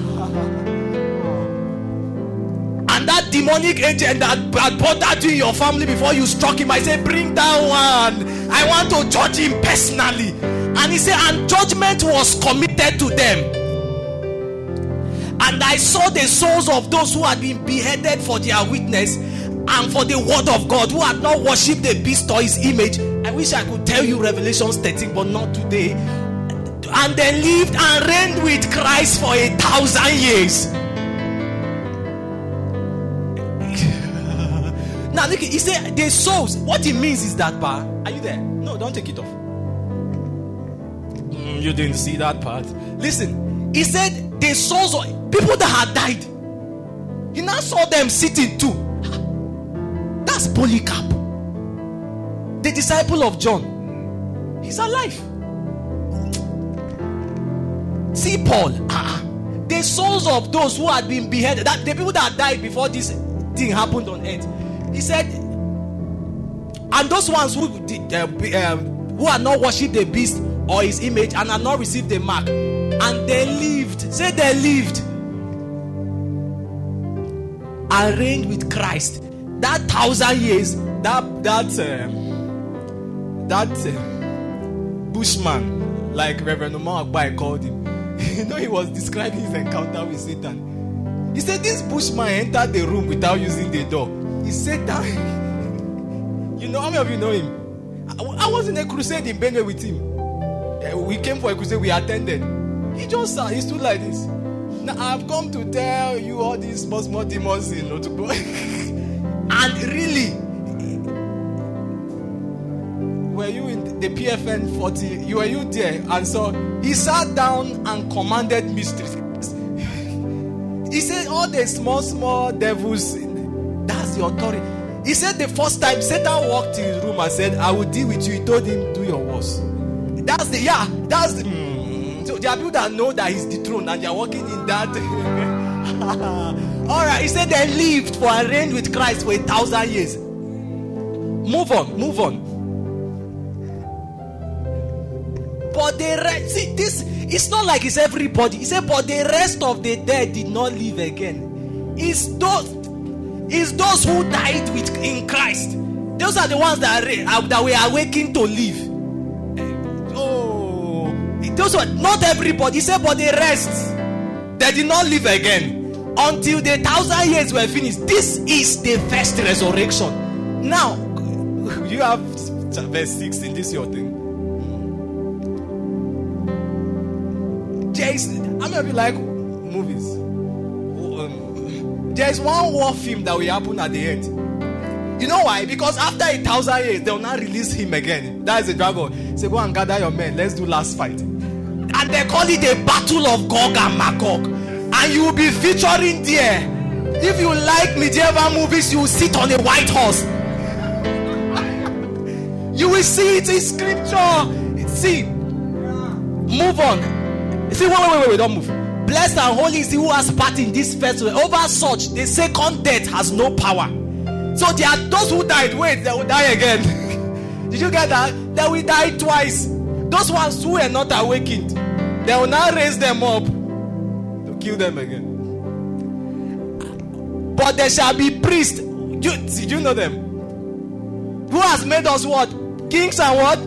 And that demonic agent that had brought that to your family before you struck him, I said, "Bring that one. I want to judge him personally." And he said, "And judgment was committed to them. And I saw the souls of those who had been beheaded for their witness and for the word of God, who had not worshipped the beast or his image." I wish I could tell you Revelation thirteen, but not today. "And they lived and reigned with Christ for a thousand years." Now look, he said the souls. What it means is that, bar. Are you there? No, don't take it off. Mm, you didn't see that part. Listen, he said the souls of people that had died. He now saw them sitting too. That's Polycarp, the disciple of John. He's alive. See Paul. Uh-uh. The souls of those who had been beheaded, that the people that died before this thing happened on earth. He said, and those ones who did, uh, uh, who had not worshipped the beast or his image and had not received the mark, and they lived. Say they lived and reigned with Christ. That thousand years, that that um, that uh, bushman, like Reverend Omar Akbai called him. You know, he was describing his encounter with Satan. He said this bushman entered the room without using the door. He sat down. You know, how many of you know him? I, I was in a crusade in Benue with him. Uh, we came for a crusade, we attended. He just sat, he stood like this. "Now I've come to tell you all these small, small demons, you know, to go." And really, were you in the P F N forty? You were you there? And so he sat down and commanded mysteries. He said, "All the small, small devils, that's the authority." He said the first time Satan walked in his room and said, "I will deal with you." He told him, "Do your worst." That's the, yeah, that's the, mm. So there are people that know that he's dethroned and they are walking in that. All right, he said they lived for and reigned with Christ for a thousand years. Move on, move on. But the rest, see, this, it's not like it's everybody. He said, but the rest of the dead did not live again. It's those, it's those who died with in Christ. Those are the ones that are, that were awakened to live. Oh, those are not everybody. He said, but the rest, they did not live again until the thousand years were finished. This is the first resurrection. Now, you have verse six in this your thing. there is, how many of you like movies? Um, there is one war film that will happen at the end. You know why? Because after a thousand years, they will not release him again. That is the dragon. Say, go and gather your men. Let's do last fight. And they call it the Battle of Gog and Magog. And you will be featuring there. If you like medieval movies, you will sit on a white horse. You will see it in scripture. See, move on. See, wait, wait, wait, wait, don't move. Blessed and holy is he who has part in this festival. Over such, the second death has no power. So there are those who died. Wait, they will die again. Did you get that? They will die twice. Those ones who were not awakened, they will now raise them up to kill them again. But there shall be priests. You, did you know them? Who has made us what? Kings and what?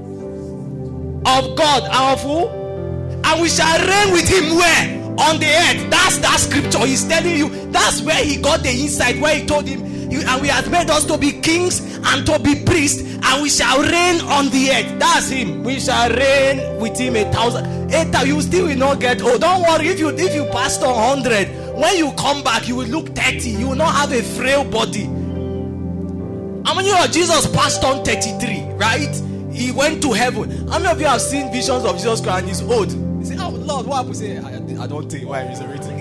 Of God and of who? And we shall reign with him where? On the earth. That's that scripture. He's telling you. That's where he got the insight. Where he told him, and we have made us to be kings and to be priests, and we shall reign on the earth. That's him. We shall reign with him a thousand. Eight, you still will not get old. Don't worry. If you if you pass on hundred, when you come back, you will look thirty. You will not have a frail body. How many of Jesus passed on thirty-three? Right? He went to heaven. How many of you have seen visions of Jesus Christ and he's old? You say, oh Lord, what happened? Say, I, I don't think why he's resurrected.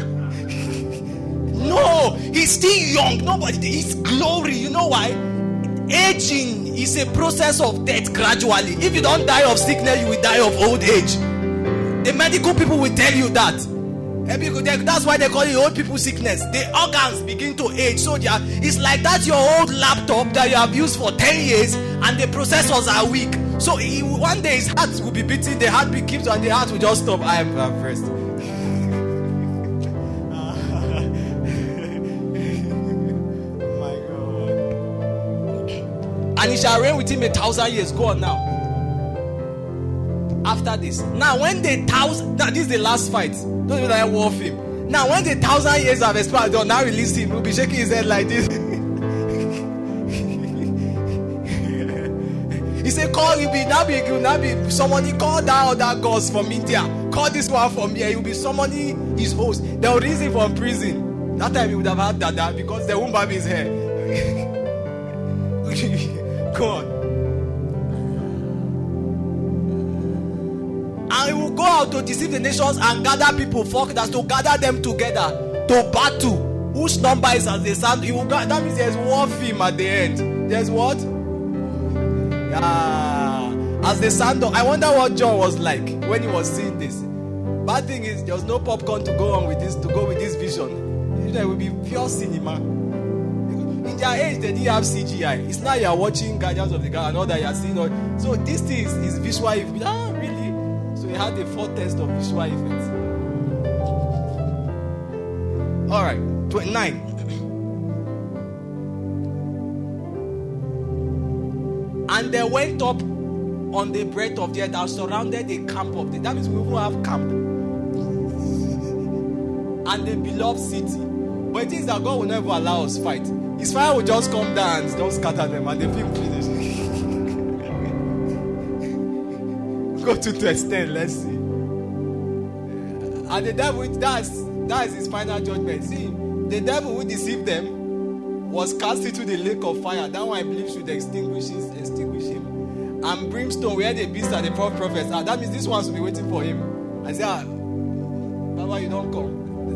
No, he's still young. Nobody, it's glory. You know why? Aging is a process of death gradually. If you don't die of sickness, you will die of old age. The medical people will tell you that. That's why they call it old people sickness. The organs begin to age. So are, it's like that your old laptop that you have used for ten years and the processors are weak. So he, one day his heart will be beating, the heartbeat keeps and the heart will just stop. I am uh, first. And he shall reign with him a thousand years. Go on now. After this. Now when the thousand, now this is the last fight. Don't do that war film. Now when the thousand years have expired, they'll now release him. He'll be shaking his head like this. He said, call, he'll be, now be, he'll now be somebody, call that other gods from India. Call this one from here. He'll be somebody, his host. They'll release him from prison. That time he would have had that, that because they won't have his hair. Go on. And he will go out to deceive the nations and gather people, forecasters, to gather them together to battle. Whose number is as the sand? He will go, that means there's one film at the end. There's what? Yeah. As the sand. I wonder what John was like when he was seeing this. Bad thing is there was no popcorn to go on with this, to go with this vision. It will be pure cinema. In their age, they didn't have C G I. It's now you are watching Guardians of the Galaxy and all that you are seeing. All, so this thing is, is visual effects. Ah, really? So he had the foretaste of visual effects. All right, twenty-nine. And they went up on the breadth of the earth and surrounded the camp of the. That means we will have camp and the beloved city. But it is that God will never allow us fight. His fire will just come down and just scatter them and they feel finished. Go to to extend, let's see. And the devil, that's, that is his final judgment. See, the devil who deceived them was cast into the lake of fire. That one I believe should extinguish, extinguish him. And brimstone where the beast and the false prophets are. That means this ones will be waiting for him. I say, ah, Baba, you don't come.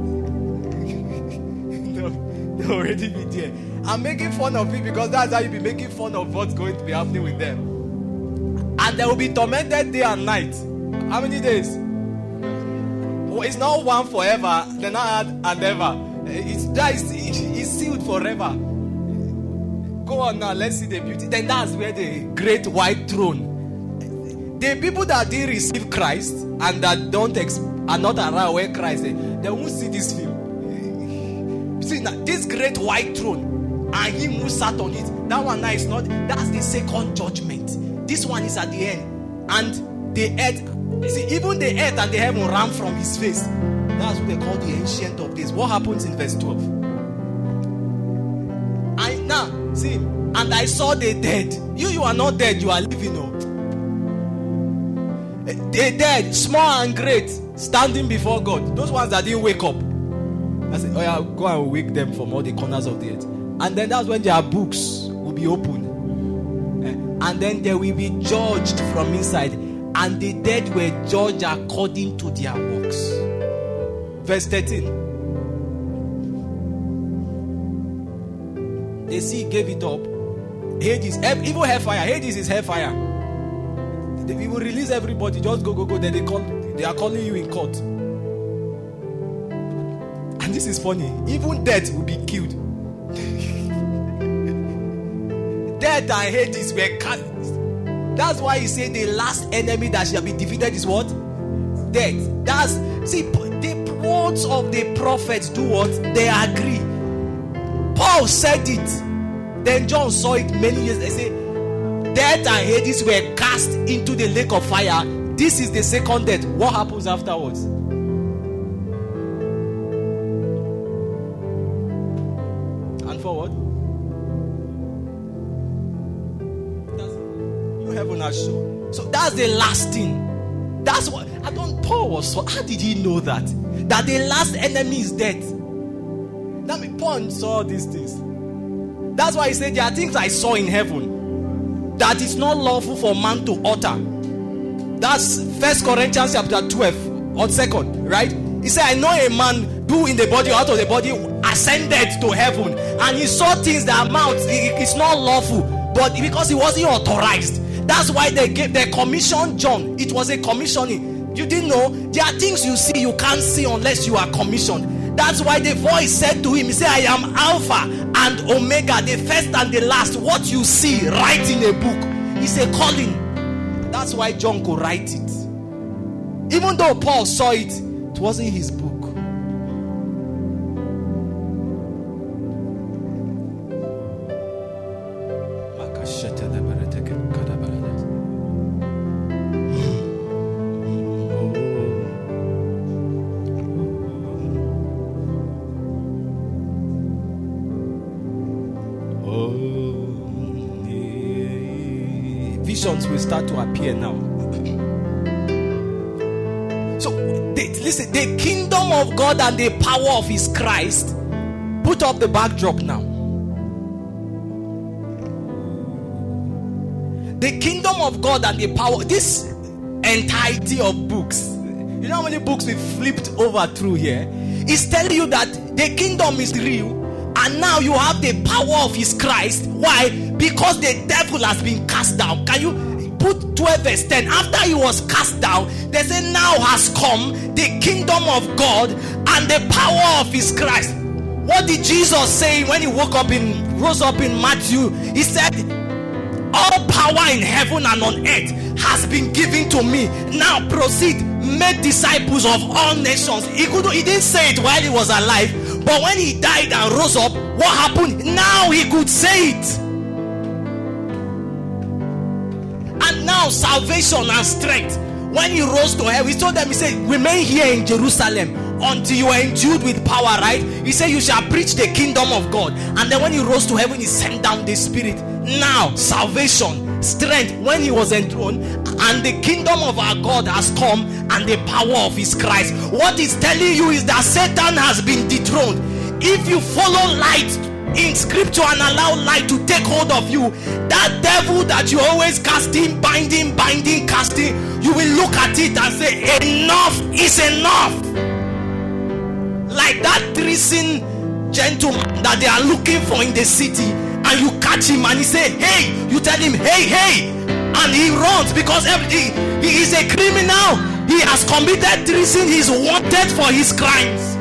They'll already be there. I'm making fun of it because that's how you'll be making fun of what's going to be happening with them. And they will be tormented day and night. How many days? Well, it's not one forever. They're not and ever. It's, that is, it's sealed forever. Go on now, let's see the beauty. Then that's where the great white throne. The people that didn't receive Christ and that don't ex- are not around where Christ is, they won't see this film. See now, this great white throne and him who sat on it, that one now is not, that's the second judgment. This one is at the end. And the earth, see, even the earth and the heaven ran from his face. That's what they call the ancient of days. What happens in verse twelve? I now see, and I saw the dead. You, you are not dead, you are living. Oh. The dead, small and great, standing before God. Those ones that didn't wake up. I said, oh yeah, go and wake them from all the corners of the earth. And then that's when their books will be opened. And then they will be judged from inside. And the dead were judged according to their works. Verse thirteen. They see he gave it up. Hades, even hellfire. Hades is hellfire. They will release everybody. Just go, go, go. Then they call. They are calling you in court. And this is funny. Even death will be killed. Death and Hades were cast. That's why he said the last enemy that shall be defeated is what? Death. That's see the words of the prophets do what? They agree. Paul said it. Then John saw it many years. They say death and Hades were cast into the lake of fire. This is the second death. What happens afterwards? And forward. That's new heaven has shown. So that's the last thing. That's what I don't. Paul was so. How did he know that? That the last enemy is death. That means Paul saw these things. That's why he said there are things I saw in heaven that is not lawful for man to utter. That's First Corinthians chapter twelve or second, right? He said, I know a man who in the body or out of the body ascended to heaven, and he saw things that amount it's not lawful, but because he wasn't authorized. That's why they gave they commissioned John. It was a commissioning. You didn't know there are things you see you can't see unless you are commissioned. That's why the voice said to him, he said, I am Alpha and Omega, the first and the last. What you see, write in a book. He said, calling. That's why John could write it. Even though Paul saw it, it wasn't his book. Will start to appear now. So, they, listen, the kingdom of God and the power of His Christ. Put up the backdrop now. The kingdom of God and the power. This entirety of books. You know how many books we flipped over through here? It's telling you that the kingdom is real, and now you have the power of His Christ. Why? Because the devil has been cast down. Can you put twelve verse ten? After he was cast down, they say now has come the kingdom of God and the power of His Christ. What did Jesus say when he woke up in rose up in Matthew? He said, all power in heaven and on earth has been given to me. Now proceed, make disciples of all nations. He could he didn't say it while he was alive, but when he died and rose up, what happened? Now he could say it. And now salvation and strength. When he rose to heaven, he told them, he said, remain here in Jerusalem until you are endued with power, right? He said, you shall preach the kingdom of God. And then when he rose to heaven, he sent down the Spirit. Now salvation, strength, when he was enthroned, and the kingdom of our God has come, and the power of His Christ. What he's telling you is that Satan has been dethroned. If you follow light in scripture and allow light to take hold of you, that devil that you always casting, binding, binding, casting, you will look at it and say, enough is enough. Like that treason gentleman that they are looking for in the city, and you catch him and he say, hey, you tell him, hey, hey, and he runs because he, he is a criminal. He has committed treason. He is wanted for his crimes.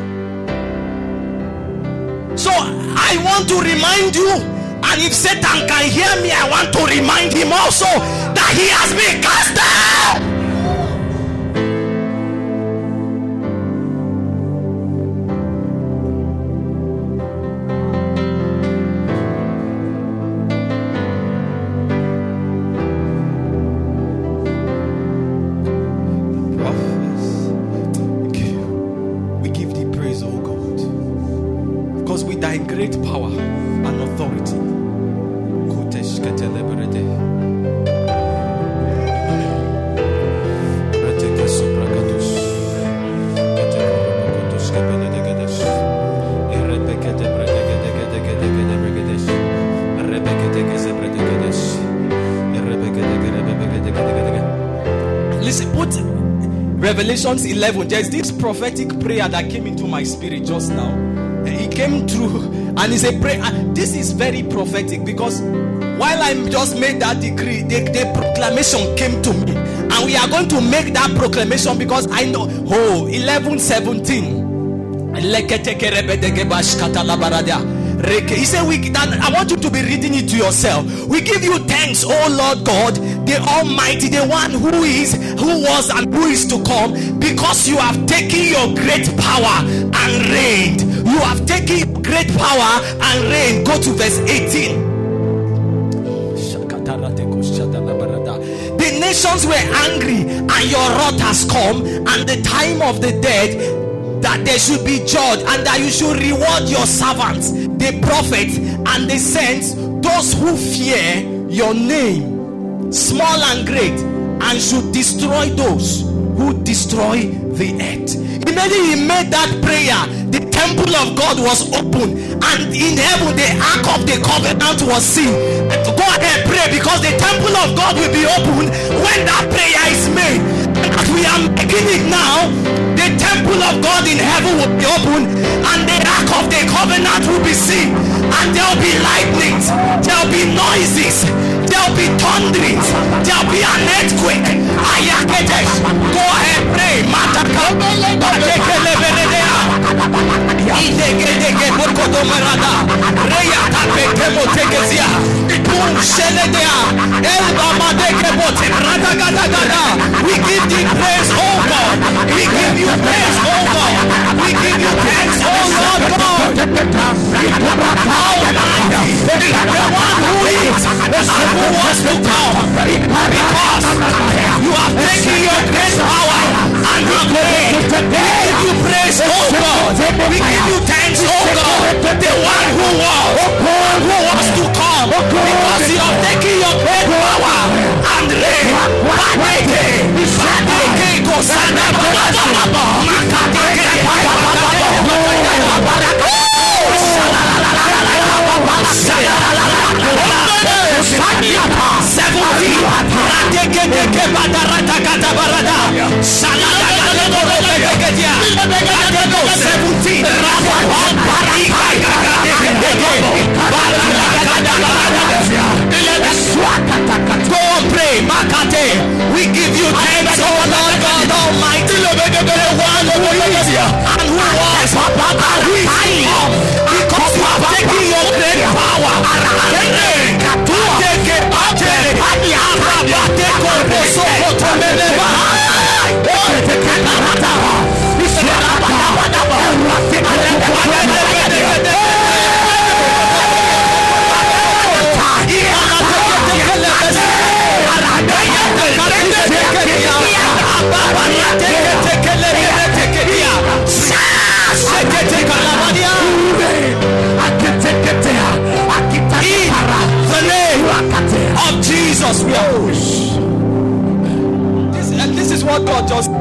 So I want to remind you, and if Satan can hear me, I want to remind him also that he has been cast out. Listen, put Revelations eleven. There's this prophetic prayer that came into my spirit just now. It came through, and it's a prayer. This is very prophetic, because while I just made that decree, the, the proclamation came to me, and we are going to make that proclamation, because I know. Oh, eleven seventeen. He said, we, that, I want you to be reading it to yourself. We give you thanks, oh Lord God, the Almighty, the one who is, who was, and who is to come, because you have taken your great power and reigned. You have taken your great power and reigned. Go to verse eighteen. The nations were angry, and your wrath has come, and the time of the dead, that they should be judged, and that you should reward your servants, the prophets and the saints, those who fear your name, small and great, and should destroy those who destroy the earth. Immediately he made that prayer, the temple of God was open, and in heaven the ark of the covenant was seen. Go ahead, pray, because the temple of God will be open when that prayer is made. And as we are making it now, the temple of God in heaven will be open, and the ark of the covenant will be seen, and there will be lightnings, there will be noises, there will be thunderings, there will be an earthquake. Go ahead, pray. We give you praise, oh God. We give you praise, oh God. We give you thanks, oh Lord God. Almighty, the one who is and who wants to come, because you have taken your great power and your grace. We give you praise, oh God. We give you thanks, oh God. The one who was, who wants to come, because you have taken your great power and reign. Go on, pray, Makate. We give you thanks, oh Lord God Almighty, the one who is and who was and who is to come, because you have taken your great power and reign to take it back. Of Jesus, we are. This, and this is what God just.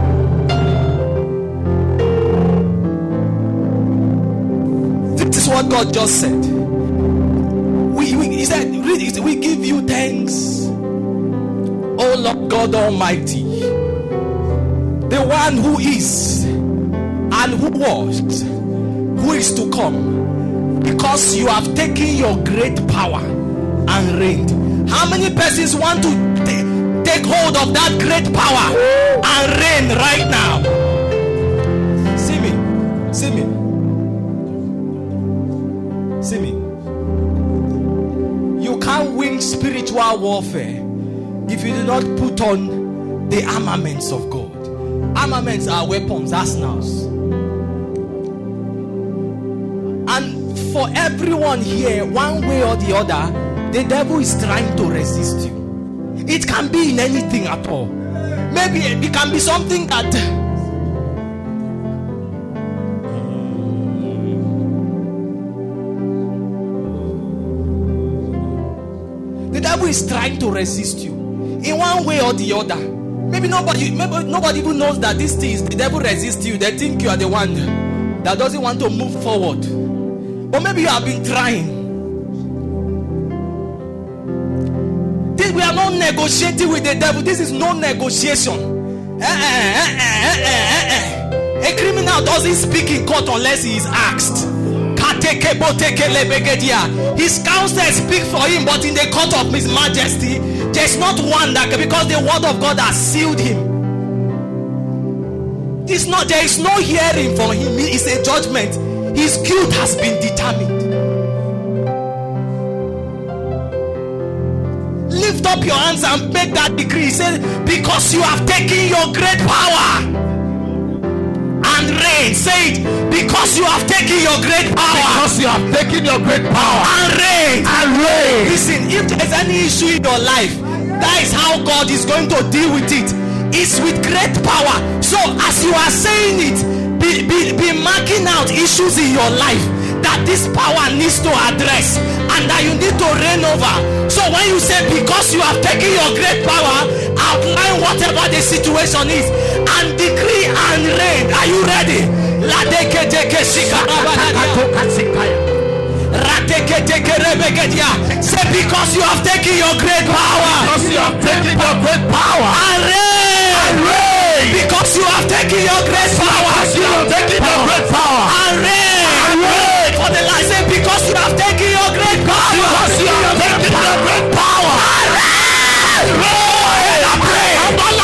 This is what God just said. We, we he said, really, we give you thanks, O Lord God Almighty, the one who is and who was, who is to come, because you have taken your great power and reigned. How many persons want to t- take hold of that great power and reign right now? See me, see me, see me. You can't win spiritual warfare if you do not put on the armaments of God. Armaments are weapons, arsenals. And for everyone here, one way or the other, the devil is trying to resist you. It can be in anything at all. Maybe it can be something that the devil is trying to resist you in one way or the other. Maybe nobody, maybe nobody even knows that this thing is the devil resists you. They think you are the one that doesn't want to move forward. Or maybe you have been trying. This, we are not negotiating with the devil. This is no negotiation. Eh, eh, eh, eh, eh, eh. A criminal doesn't speak in court unless he is asked. His counsel speak for him, but in the court of His Majesty, there's not one that, because the word of God has sealed him. It's not, there is no hearing for him. It's a judgment. His guilt has been determined. Lift up your hands and make that decree. Say, because you have taken your great power and reign. Say it. Because you have taken your great power. Because you have taken your great power and reign. And reign. Listen, if there is any issue in your life, that is how God is going to deal with it. It's with great power. So as you are saying it, be, be, be marking out issues in your life that this power needs to address and that you need to reign over. So when you say because you have taken your great power, outline whatever the situation is and decree and reign. Are you ready? Say because you have taken your great power. Because you have taken your great power and reign. And reign. Because you have taken your great power. Because you have taken your great power and reign. And reign. For the life, say because you have taken your great power. Because you have taken your great power and reign. Reign. And reign.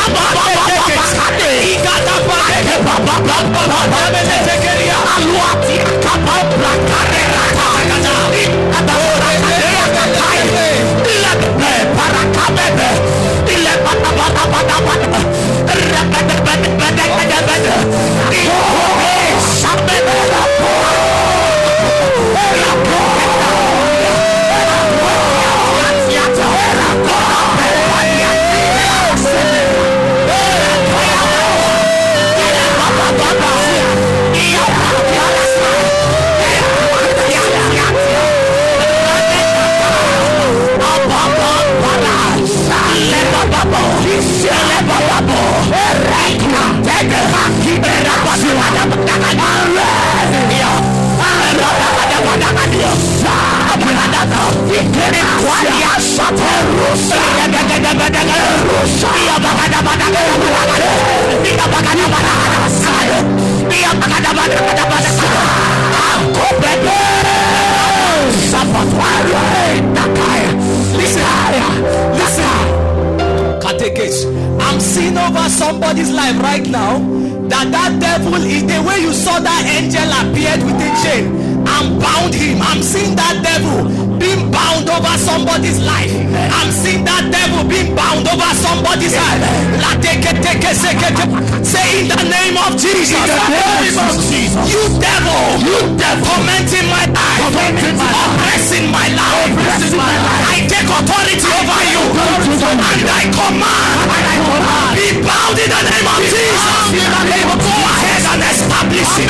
I'm seeing over somebody's life right now that that devil is the way you saw that angel appeared with a chain and bound him. I'm seeing that devil being bound over somebody's life. I'm seeing that devil being bound over somebody's life. Say in the name of Jesus. In the name of Jesus. You devil, you devil, tormenting my life, tormenting my life, oppressing my life, oppressing my life. I take authority over you and I command, and I command, be bound in the name of Jesus. Go ahead and establish it.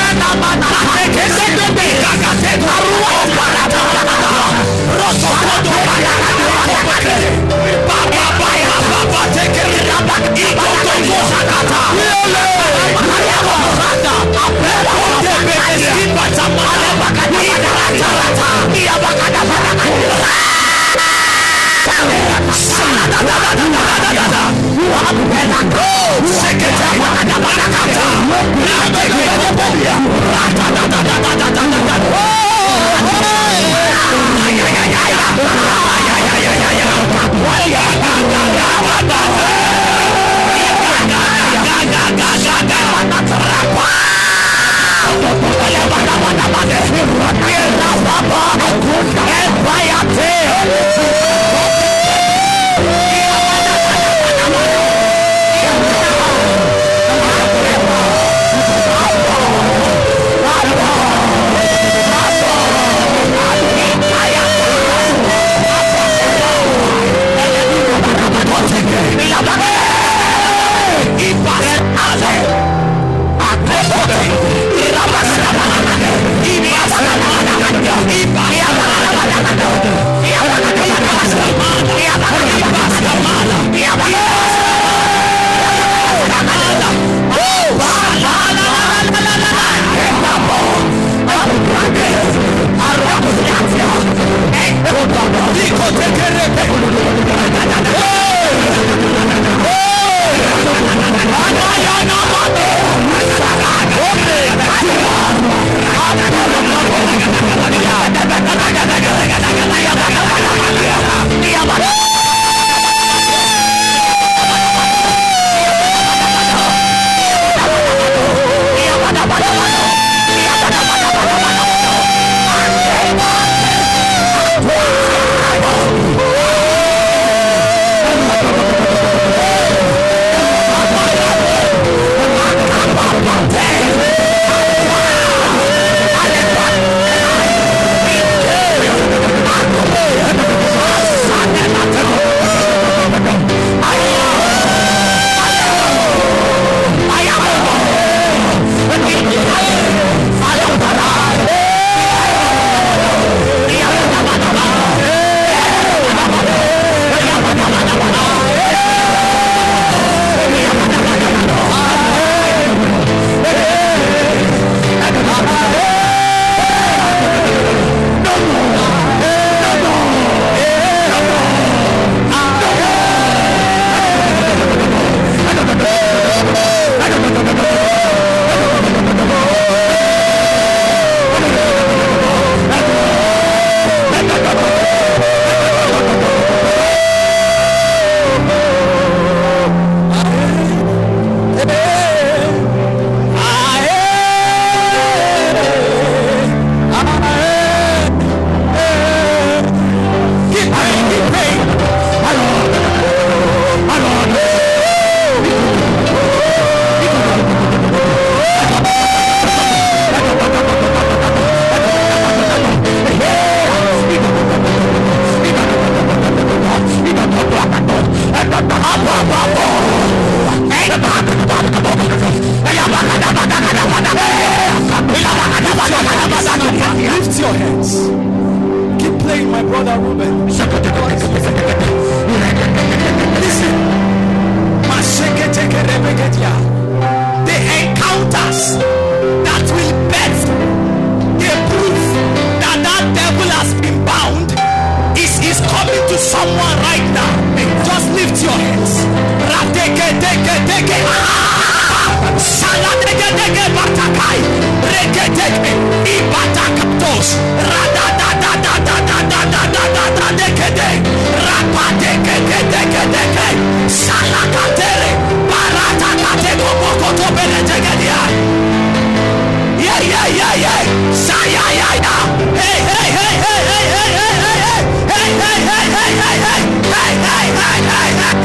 Brother Ruben. Listen. The encounters that will bet the proof that that devil has been bound is, is coming to someone right now. Just lift your hands. Yeah, yeah, yeah, yeah. Yeah, yeah, yeah. Hey, hey, hey, hey, hey, hey, hey, hey, hey, hey, hey, hey, hey, hey, hey, hey, hey, hey, hey.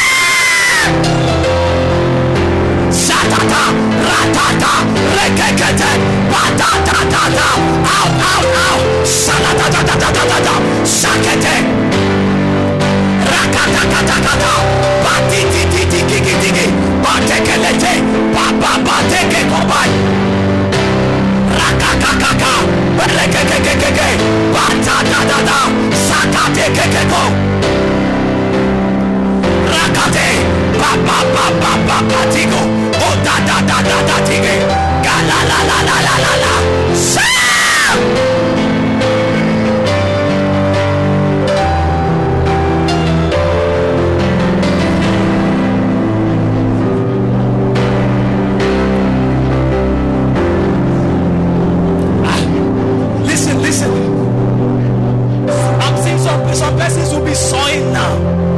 Shatata, ratata, rekekete, batatata, out, out, out. Shalatata, shakete, rakatakatakata, batitititiki, batekelete, baba, bateke kobai. Rakakakaka, rekekekeke, batatata, sakateke, rakate, baba, baba, baba, tigo, oh da da da da da tige, gala la la la la la la, Sam. Ah, listen, listen. I'm seeing some some persons will be sawing now.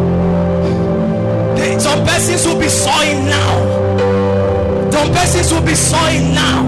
Some persons will be sawing now. Some persons will be sawing now.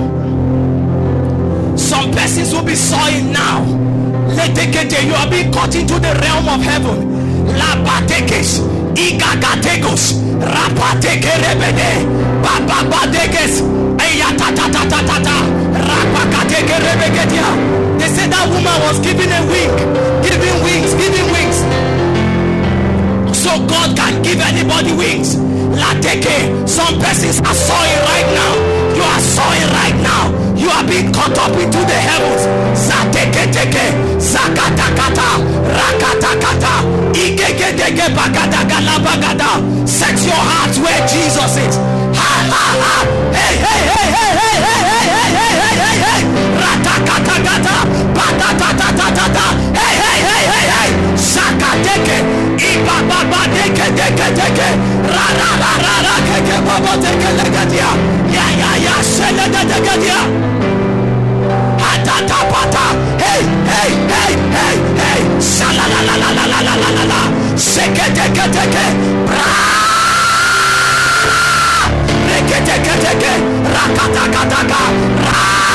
Some persons will be sawing now. You are being caught into the realm of heaven. Labatekes, Igagategos, Rapateke Rebede, Bababadeges, Ayatatatata, Rapakateke Rebegedia. They said that woman was given a wing, giving wings, giving wings. So God can give anybody wings. Lateke, some persons are sawing right now. You are sawing right now. You are being caught up into the heavens. Zateke teke, zakatakata, rakatakata, igegedege bagadaga labagada. Set your heart where Jesus is. Ha ha ha. Hey hey hey hey hey hey hey hey hey hey hey hey. Ratakatakata, patatatatata. Hey hey hey hey hey. Zakateke, ibababa deke deke deke. Ra ra ra ra ra keke baba deke legadia. Ya ya ya shele deke dia. Atatapata. Hey hey hey hey hey. Shala la la la la la la la la la. Sheke deke deke. Bra. Reke deke deke. Rakatakataka. Ra.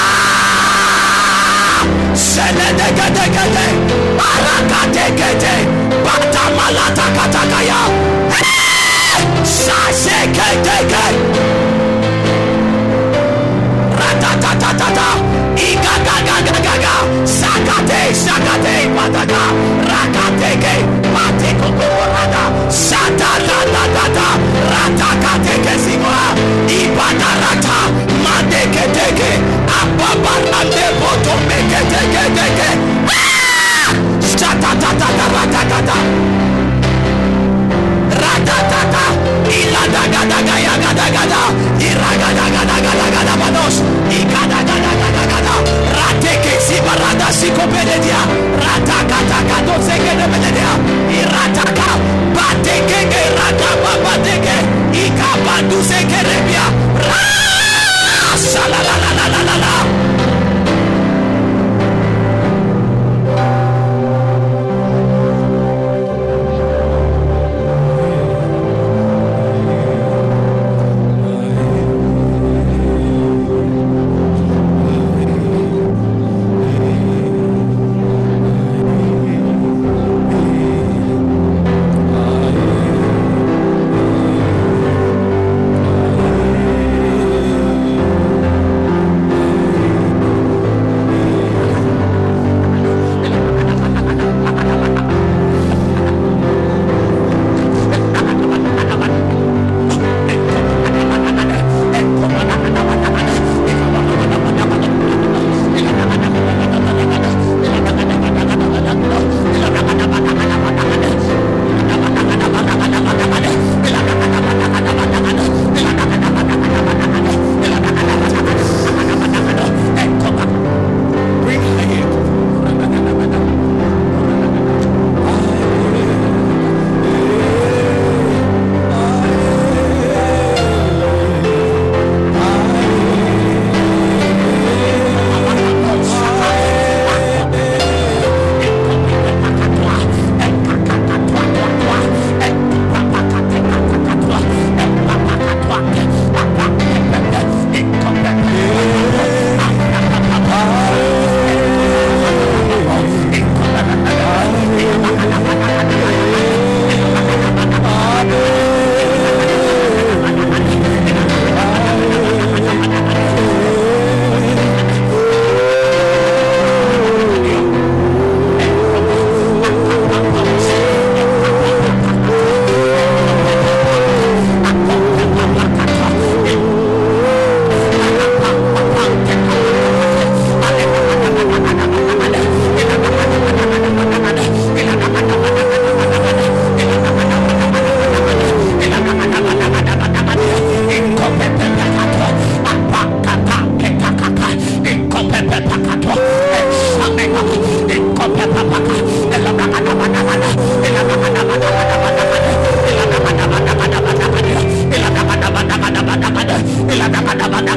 Shele deke deke deke. Baraka deke deke. Bata malata katakaya. Shasheke deke. Ratatatata. Igagagagaga. Sakate sakate pataka. Rakateke. Pateko korada. Shatatatata. Ratakateke singora. Ibadarata. Madeke teke. Ababarande boto meke teke teke. Shatatatata ratakata. Ratatata. Iladagadaga yagadagada. Iragadagadagadagada manos. Igadagadagadagada. Rateke sibarada sikopedia. Ratakataka doseke debedia. Irataka. Bateke rata babateke. Ikabandu sekerebia. Ra. Salalalalala.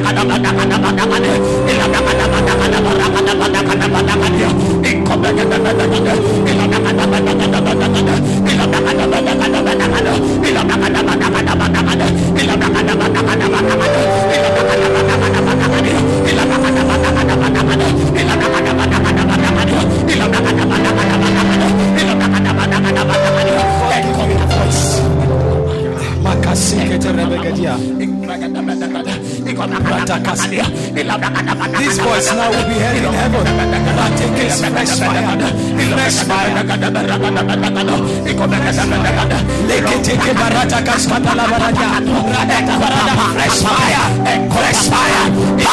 This voice now will be heard in heaven. Fresh fire, fresh fire. Fresh fire, fresh fire.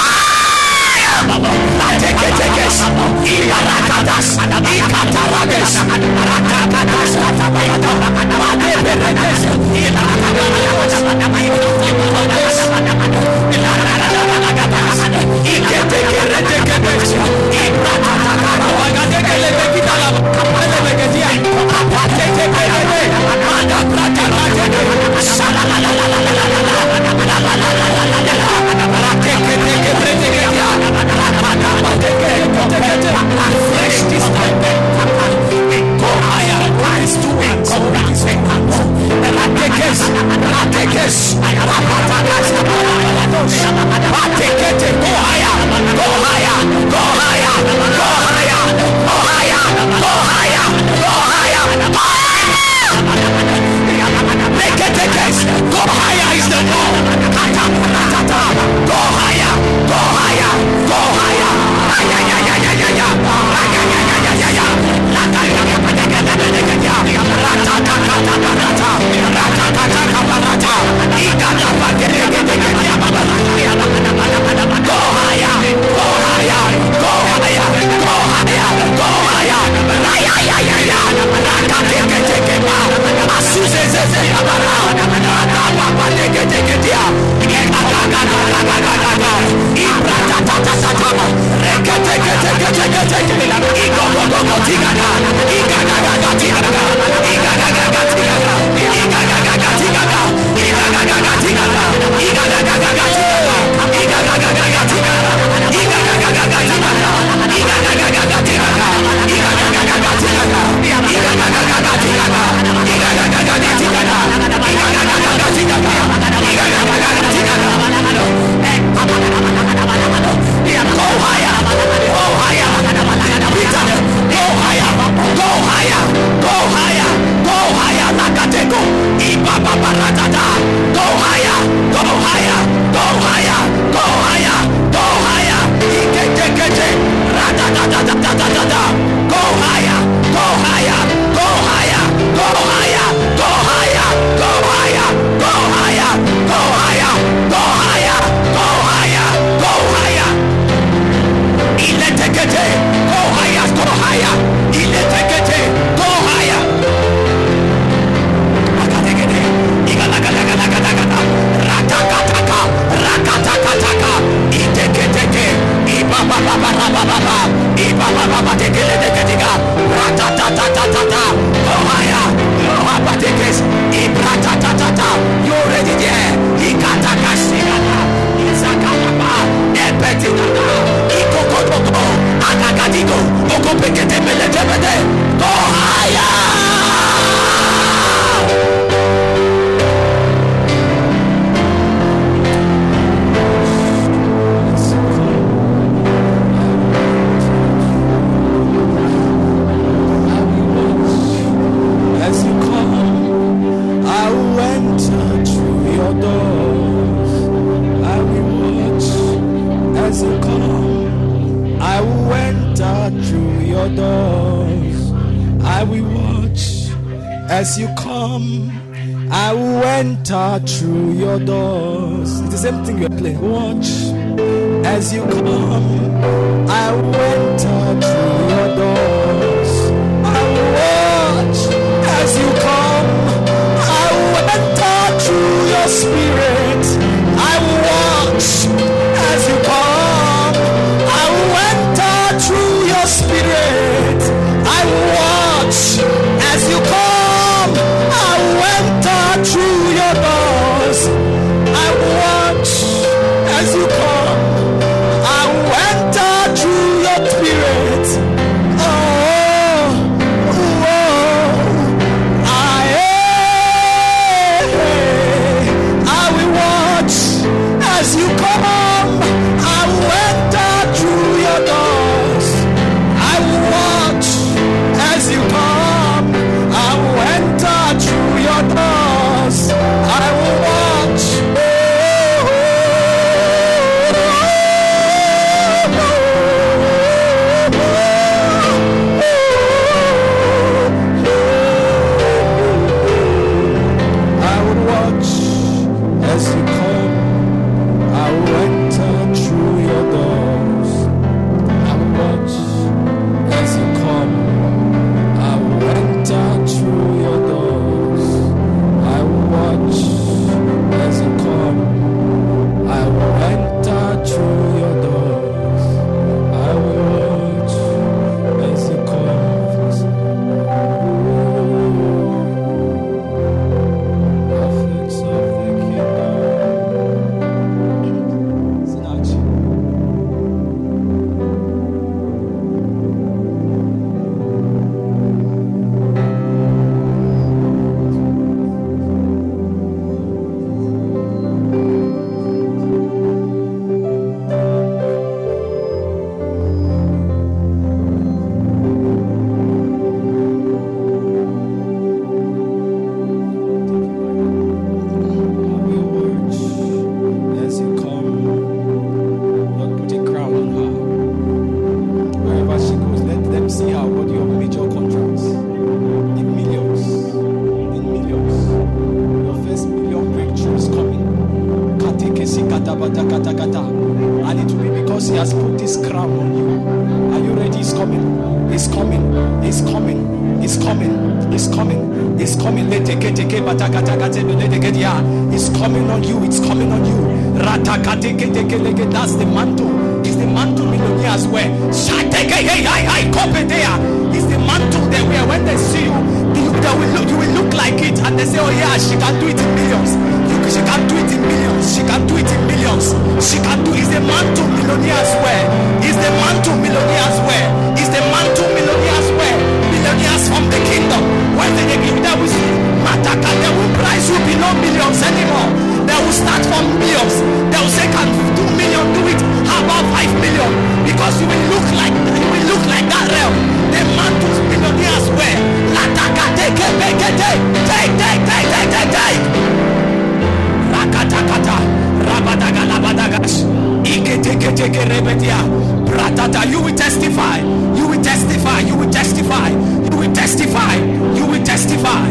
As you come, I will enter through your doors. It's the same thing you're playing. Watch. As you come, I will enter through your doors. I will watch. As you come, I will enter through your spirit. I will watch. As you come, I will enter through your spirit. I will watch. As you come, through your doors, I watch as you come. enter through your doors. I will watch as you come. I will enter through your doors. I will watch as you come. I will enter through your doors. I will watch as you come. Afflicts of the kingdom. Snatch. And it will be because he has put this crown on you. Are you ready? He's coming. He's coming. He's coming. He's coming. He's coming. He's coming. Let take take He's coming on you. It's coming on you. That's the mantle. It's the mantle millionaires wear. It's the mantle they wear. When they see you, you, they will look, you will look like it, and they say, "Oh yeah, she can do it in millions. You, she can do it in millions. She can do it in millions. She can do." It's the mantle millionaires wear. It's the mantle millionaires wear. It's the mantle millionaires wear. Millionaires from the kingdom. When they give that will see, Mataka, they will price you below millions anymore. They will start from millions. They will say, "Can do million do it? How about five million?" Because you will look like you will look like that realm. The mantles millionaires wear. Lataka, take, take, take, take, take, take, take, take, take, take. Rakatakata, rabadaga, labadagash. Ike, take, take, rebedia. Bratata, you will testify. You will testify. You will testify. You will testify. You will testify.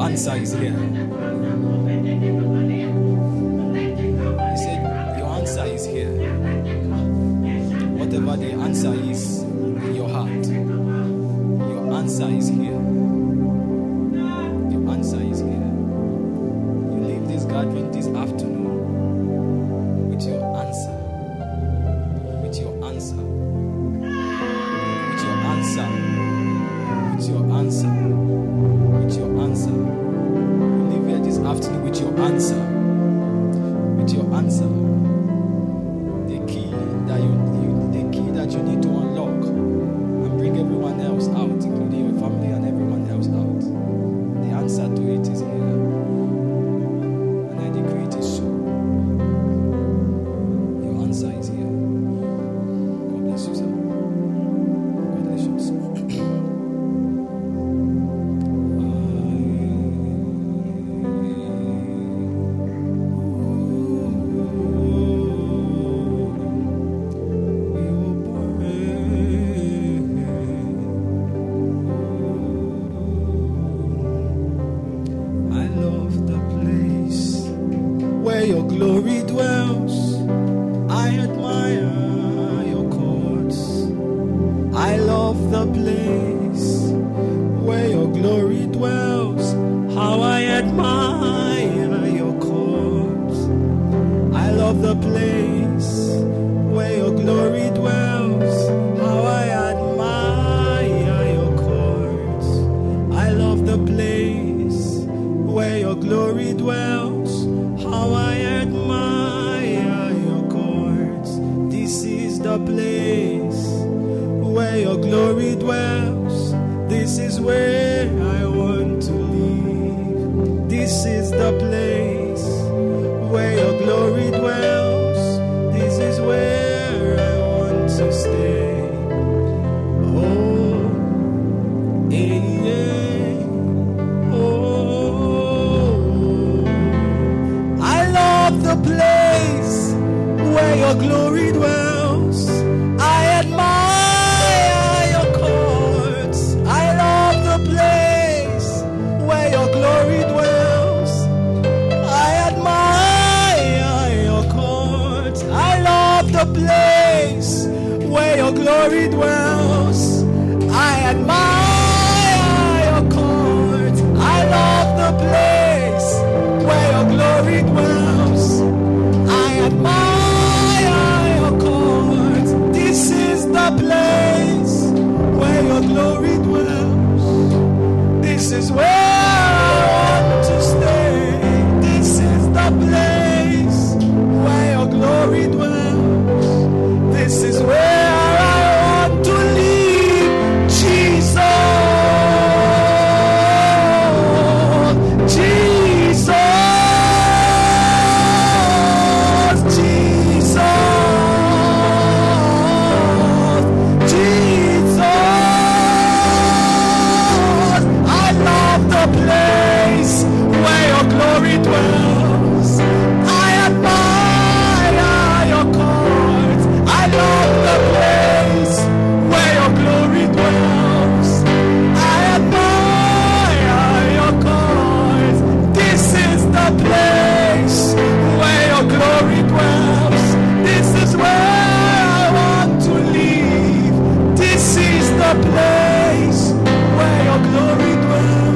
answer is here. He said, your answer is here. Whatever the answer is in your heart, your answer is here. Your answer is here. You leave this gathering this afternoon with your answer. With your answer. With your answer. With your answer. With your answer. You leave here this afternoon with your answer. With your answer. The key that you, you the key that you need to unlock and bring everyone else out, including your family and everyone else out. The answer to it is here. And I decree it is so. Your answer is here. God bless you, sir. God bless you, sir. Your glory dwells. I admire your courts. I love the place where your glory dwells. How I admire your courts. I love the place where your glory dwells. How I admire your courts. I love the place where your glory dwells. How I admire your courts. This is the place where your glory dwells. This is where I want to live. This is the place where your glory dwells. This is where I want to stay. Oh, yeah, yeah. The place where your glory dwells. I admire your courts. I love the place where your glory dwells. I admire your courts. I love the place where your glory dwells. I admire your courts. I love the place where your glory dwells. I admire your courts. This is the place where your glory dwells. This is where I want to stay. This is the place where your glory dwells. This is where I want to live. Jesus. Jesus. Place where your glory dwells. I admire your courts. I love the place where your glory dwells. I admire your courts. This is the place where your glory dwells. This is where I want to live. This is the place where your glory dwells.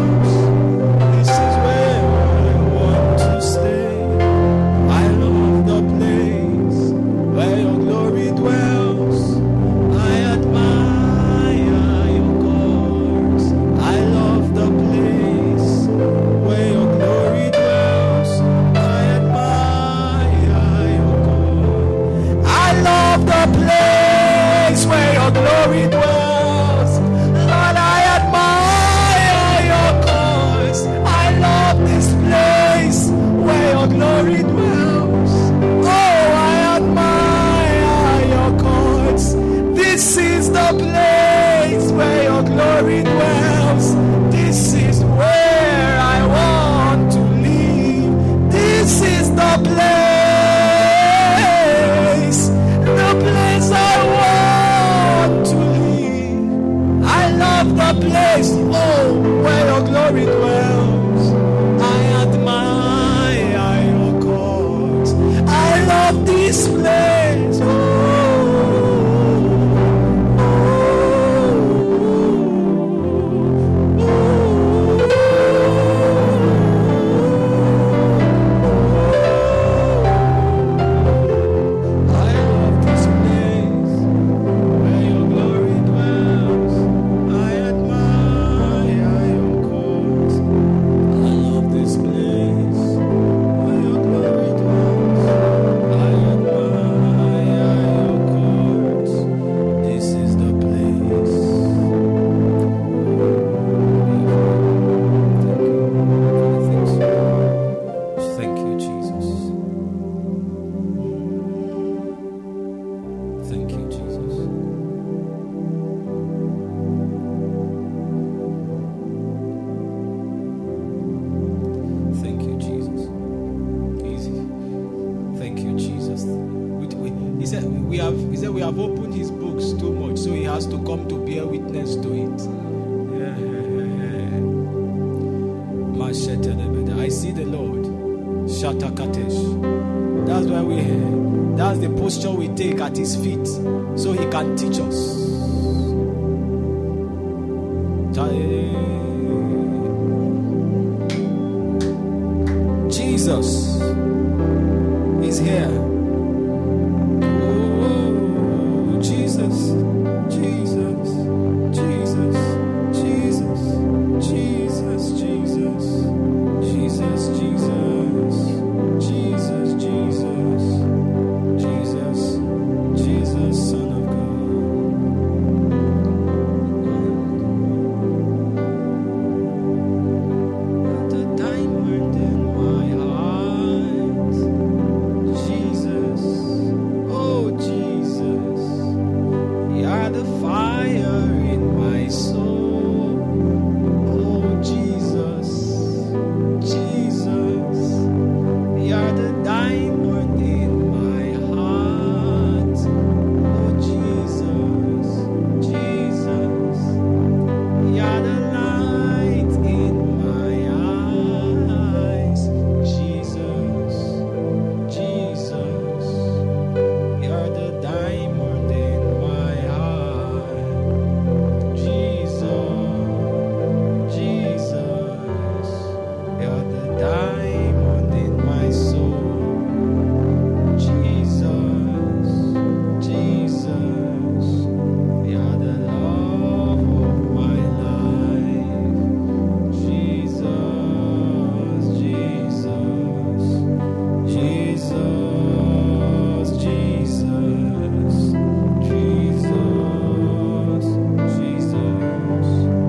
Glory dwells. Lord, I admire your courts. I love this place where your glory dwells. Oh, I admire your courts. This is the place where your glory dwells. This is where I want to live. This is the place, the place I want to live. I love the place, oh, where your glory dwells. He said we have opened his books too much, so he has to come to bear witness to it. Yeah. I see the Lord. Shatakatesh. That's why we, that's the posture we take at his feet, so he can teach us. Jesus is here. Oh, Jesus, Jesus, Jesus, Jesus, Jesus, Jesus, Jesus, Jesus, Jesus, Jesus, Jesus, Jesus, Son of God. The diamond in my heart, Jesus, oh Jesus, you are the fire in my soul, oh Jesus, Jesus, you are the diamond in my heart, oh Jesus, Jesus, you are the light in my eyes, Jesus, Jesus, you're the diamond in my heart, Jesus, Jesus, you're the diamond in my soul, Jesus, Jesus, you're the love of my life, Jesus, Jesus, Jesus, Jesus, Jesus, Jesus.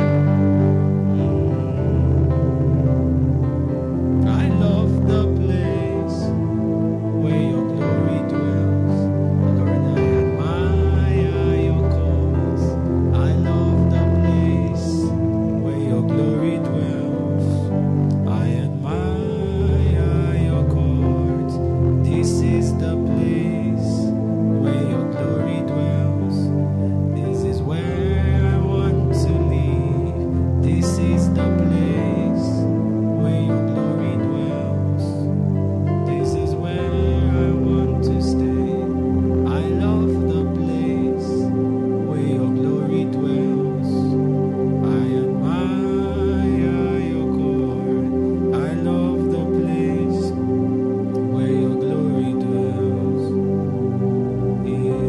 I love the place where your glory dwells. Lord, I admire your cause. I love the place where your glory dwells. I admire your court. This is the place where your glory dwells. This is where I want to live. This is the place where your glory dwells. This is where I want to stay. I love the place where your glory dwells. I admire your court. I love the place where your glory dwells. Yeah.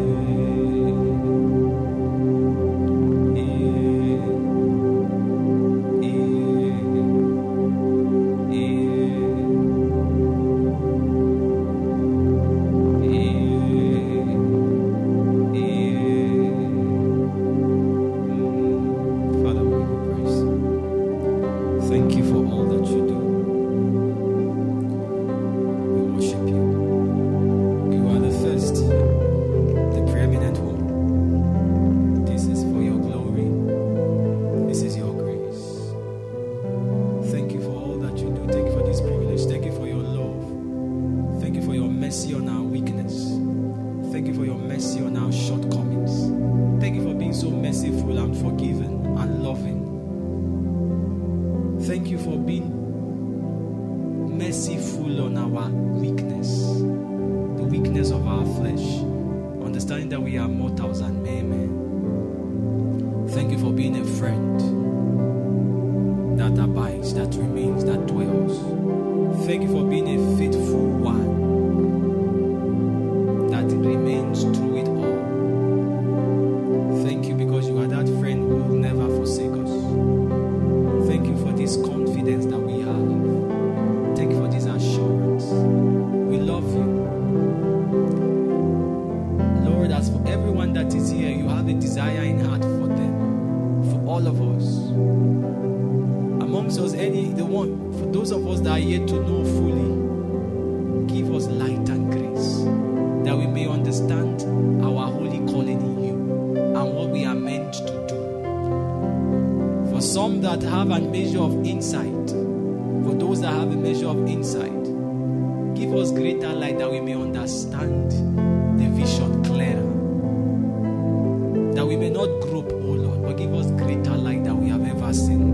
Father, we give you praise. Thank you for all that you do. We worship you. You are the first, the preeminent one. This is for your glory. This is your grace. Thank you for all that you do. Thank you for this privilege. Thank you for your love. Thank you for your mercy on our weakness. Thank you for your mercy on our shortcomings. Thank you for being so merciful and forgiving and loving. Thank you for being merciful on our weakness, the weakness of our flesh, understanding that we are mortals and mere men. Thank you for being a friend that abides, that remains, that dwells. Thank you for being a faithful one that remains through it all. Thank you because you are that friend who will never forsake us. Thank you for this confidence that we have. Thank you for this assurance. We love you. Lord, as for everyone that is here, you have a desire in heart for them, for all of us. Amongst us, any the one for those of us that are yet to know fully, give us light and grace, that we may understand our holy calling in you and what we are meant to do. For some that have a measure of insight, for those that have a measure of insight, give us greater light that we may understand the vision clearer. not grope, oh Lord, but give us greater light than we have ever seen.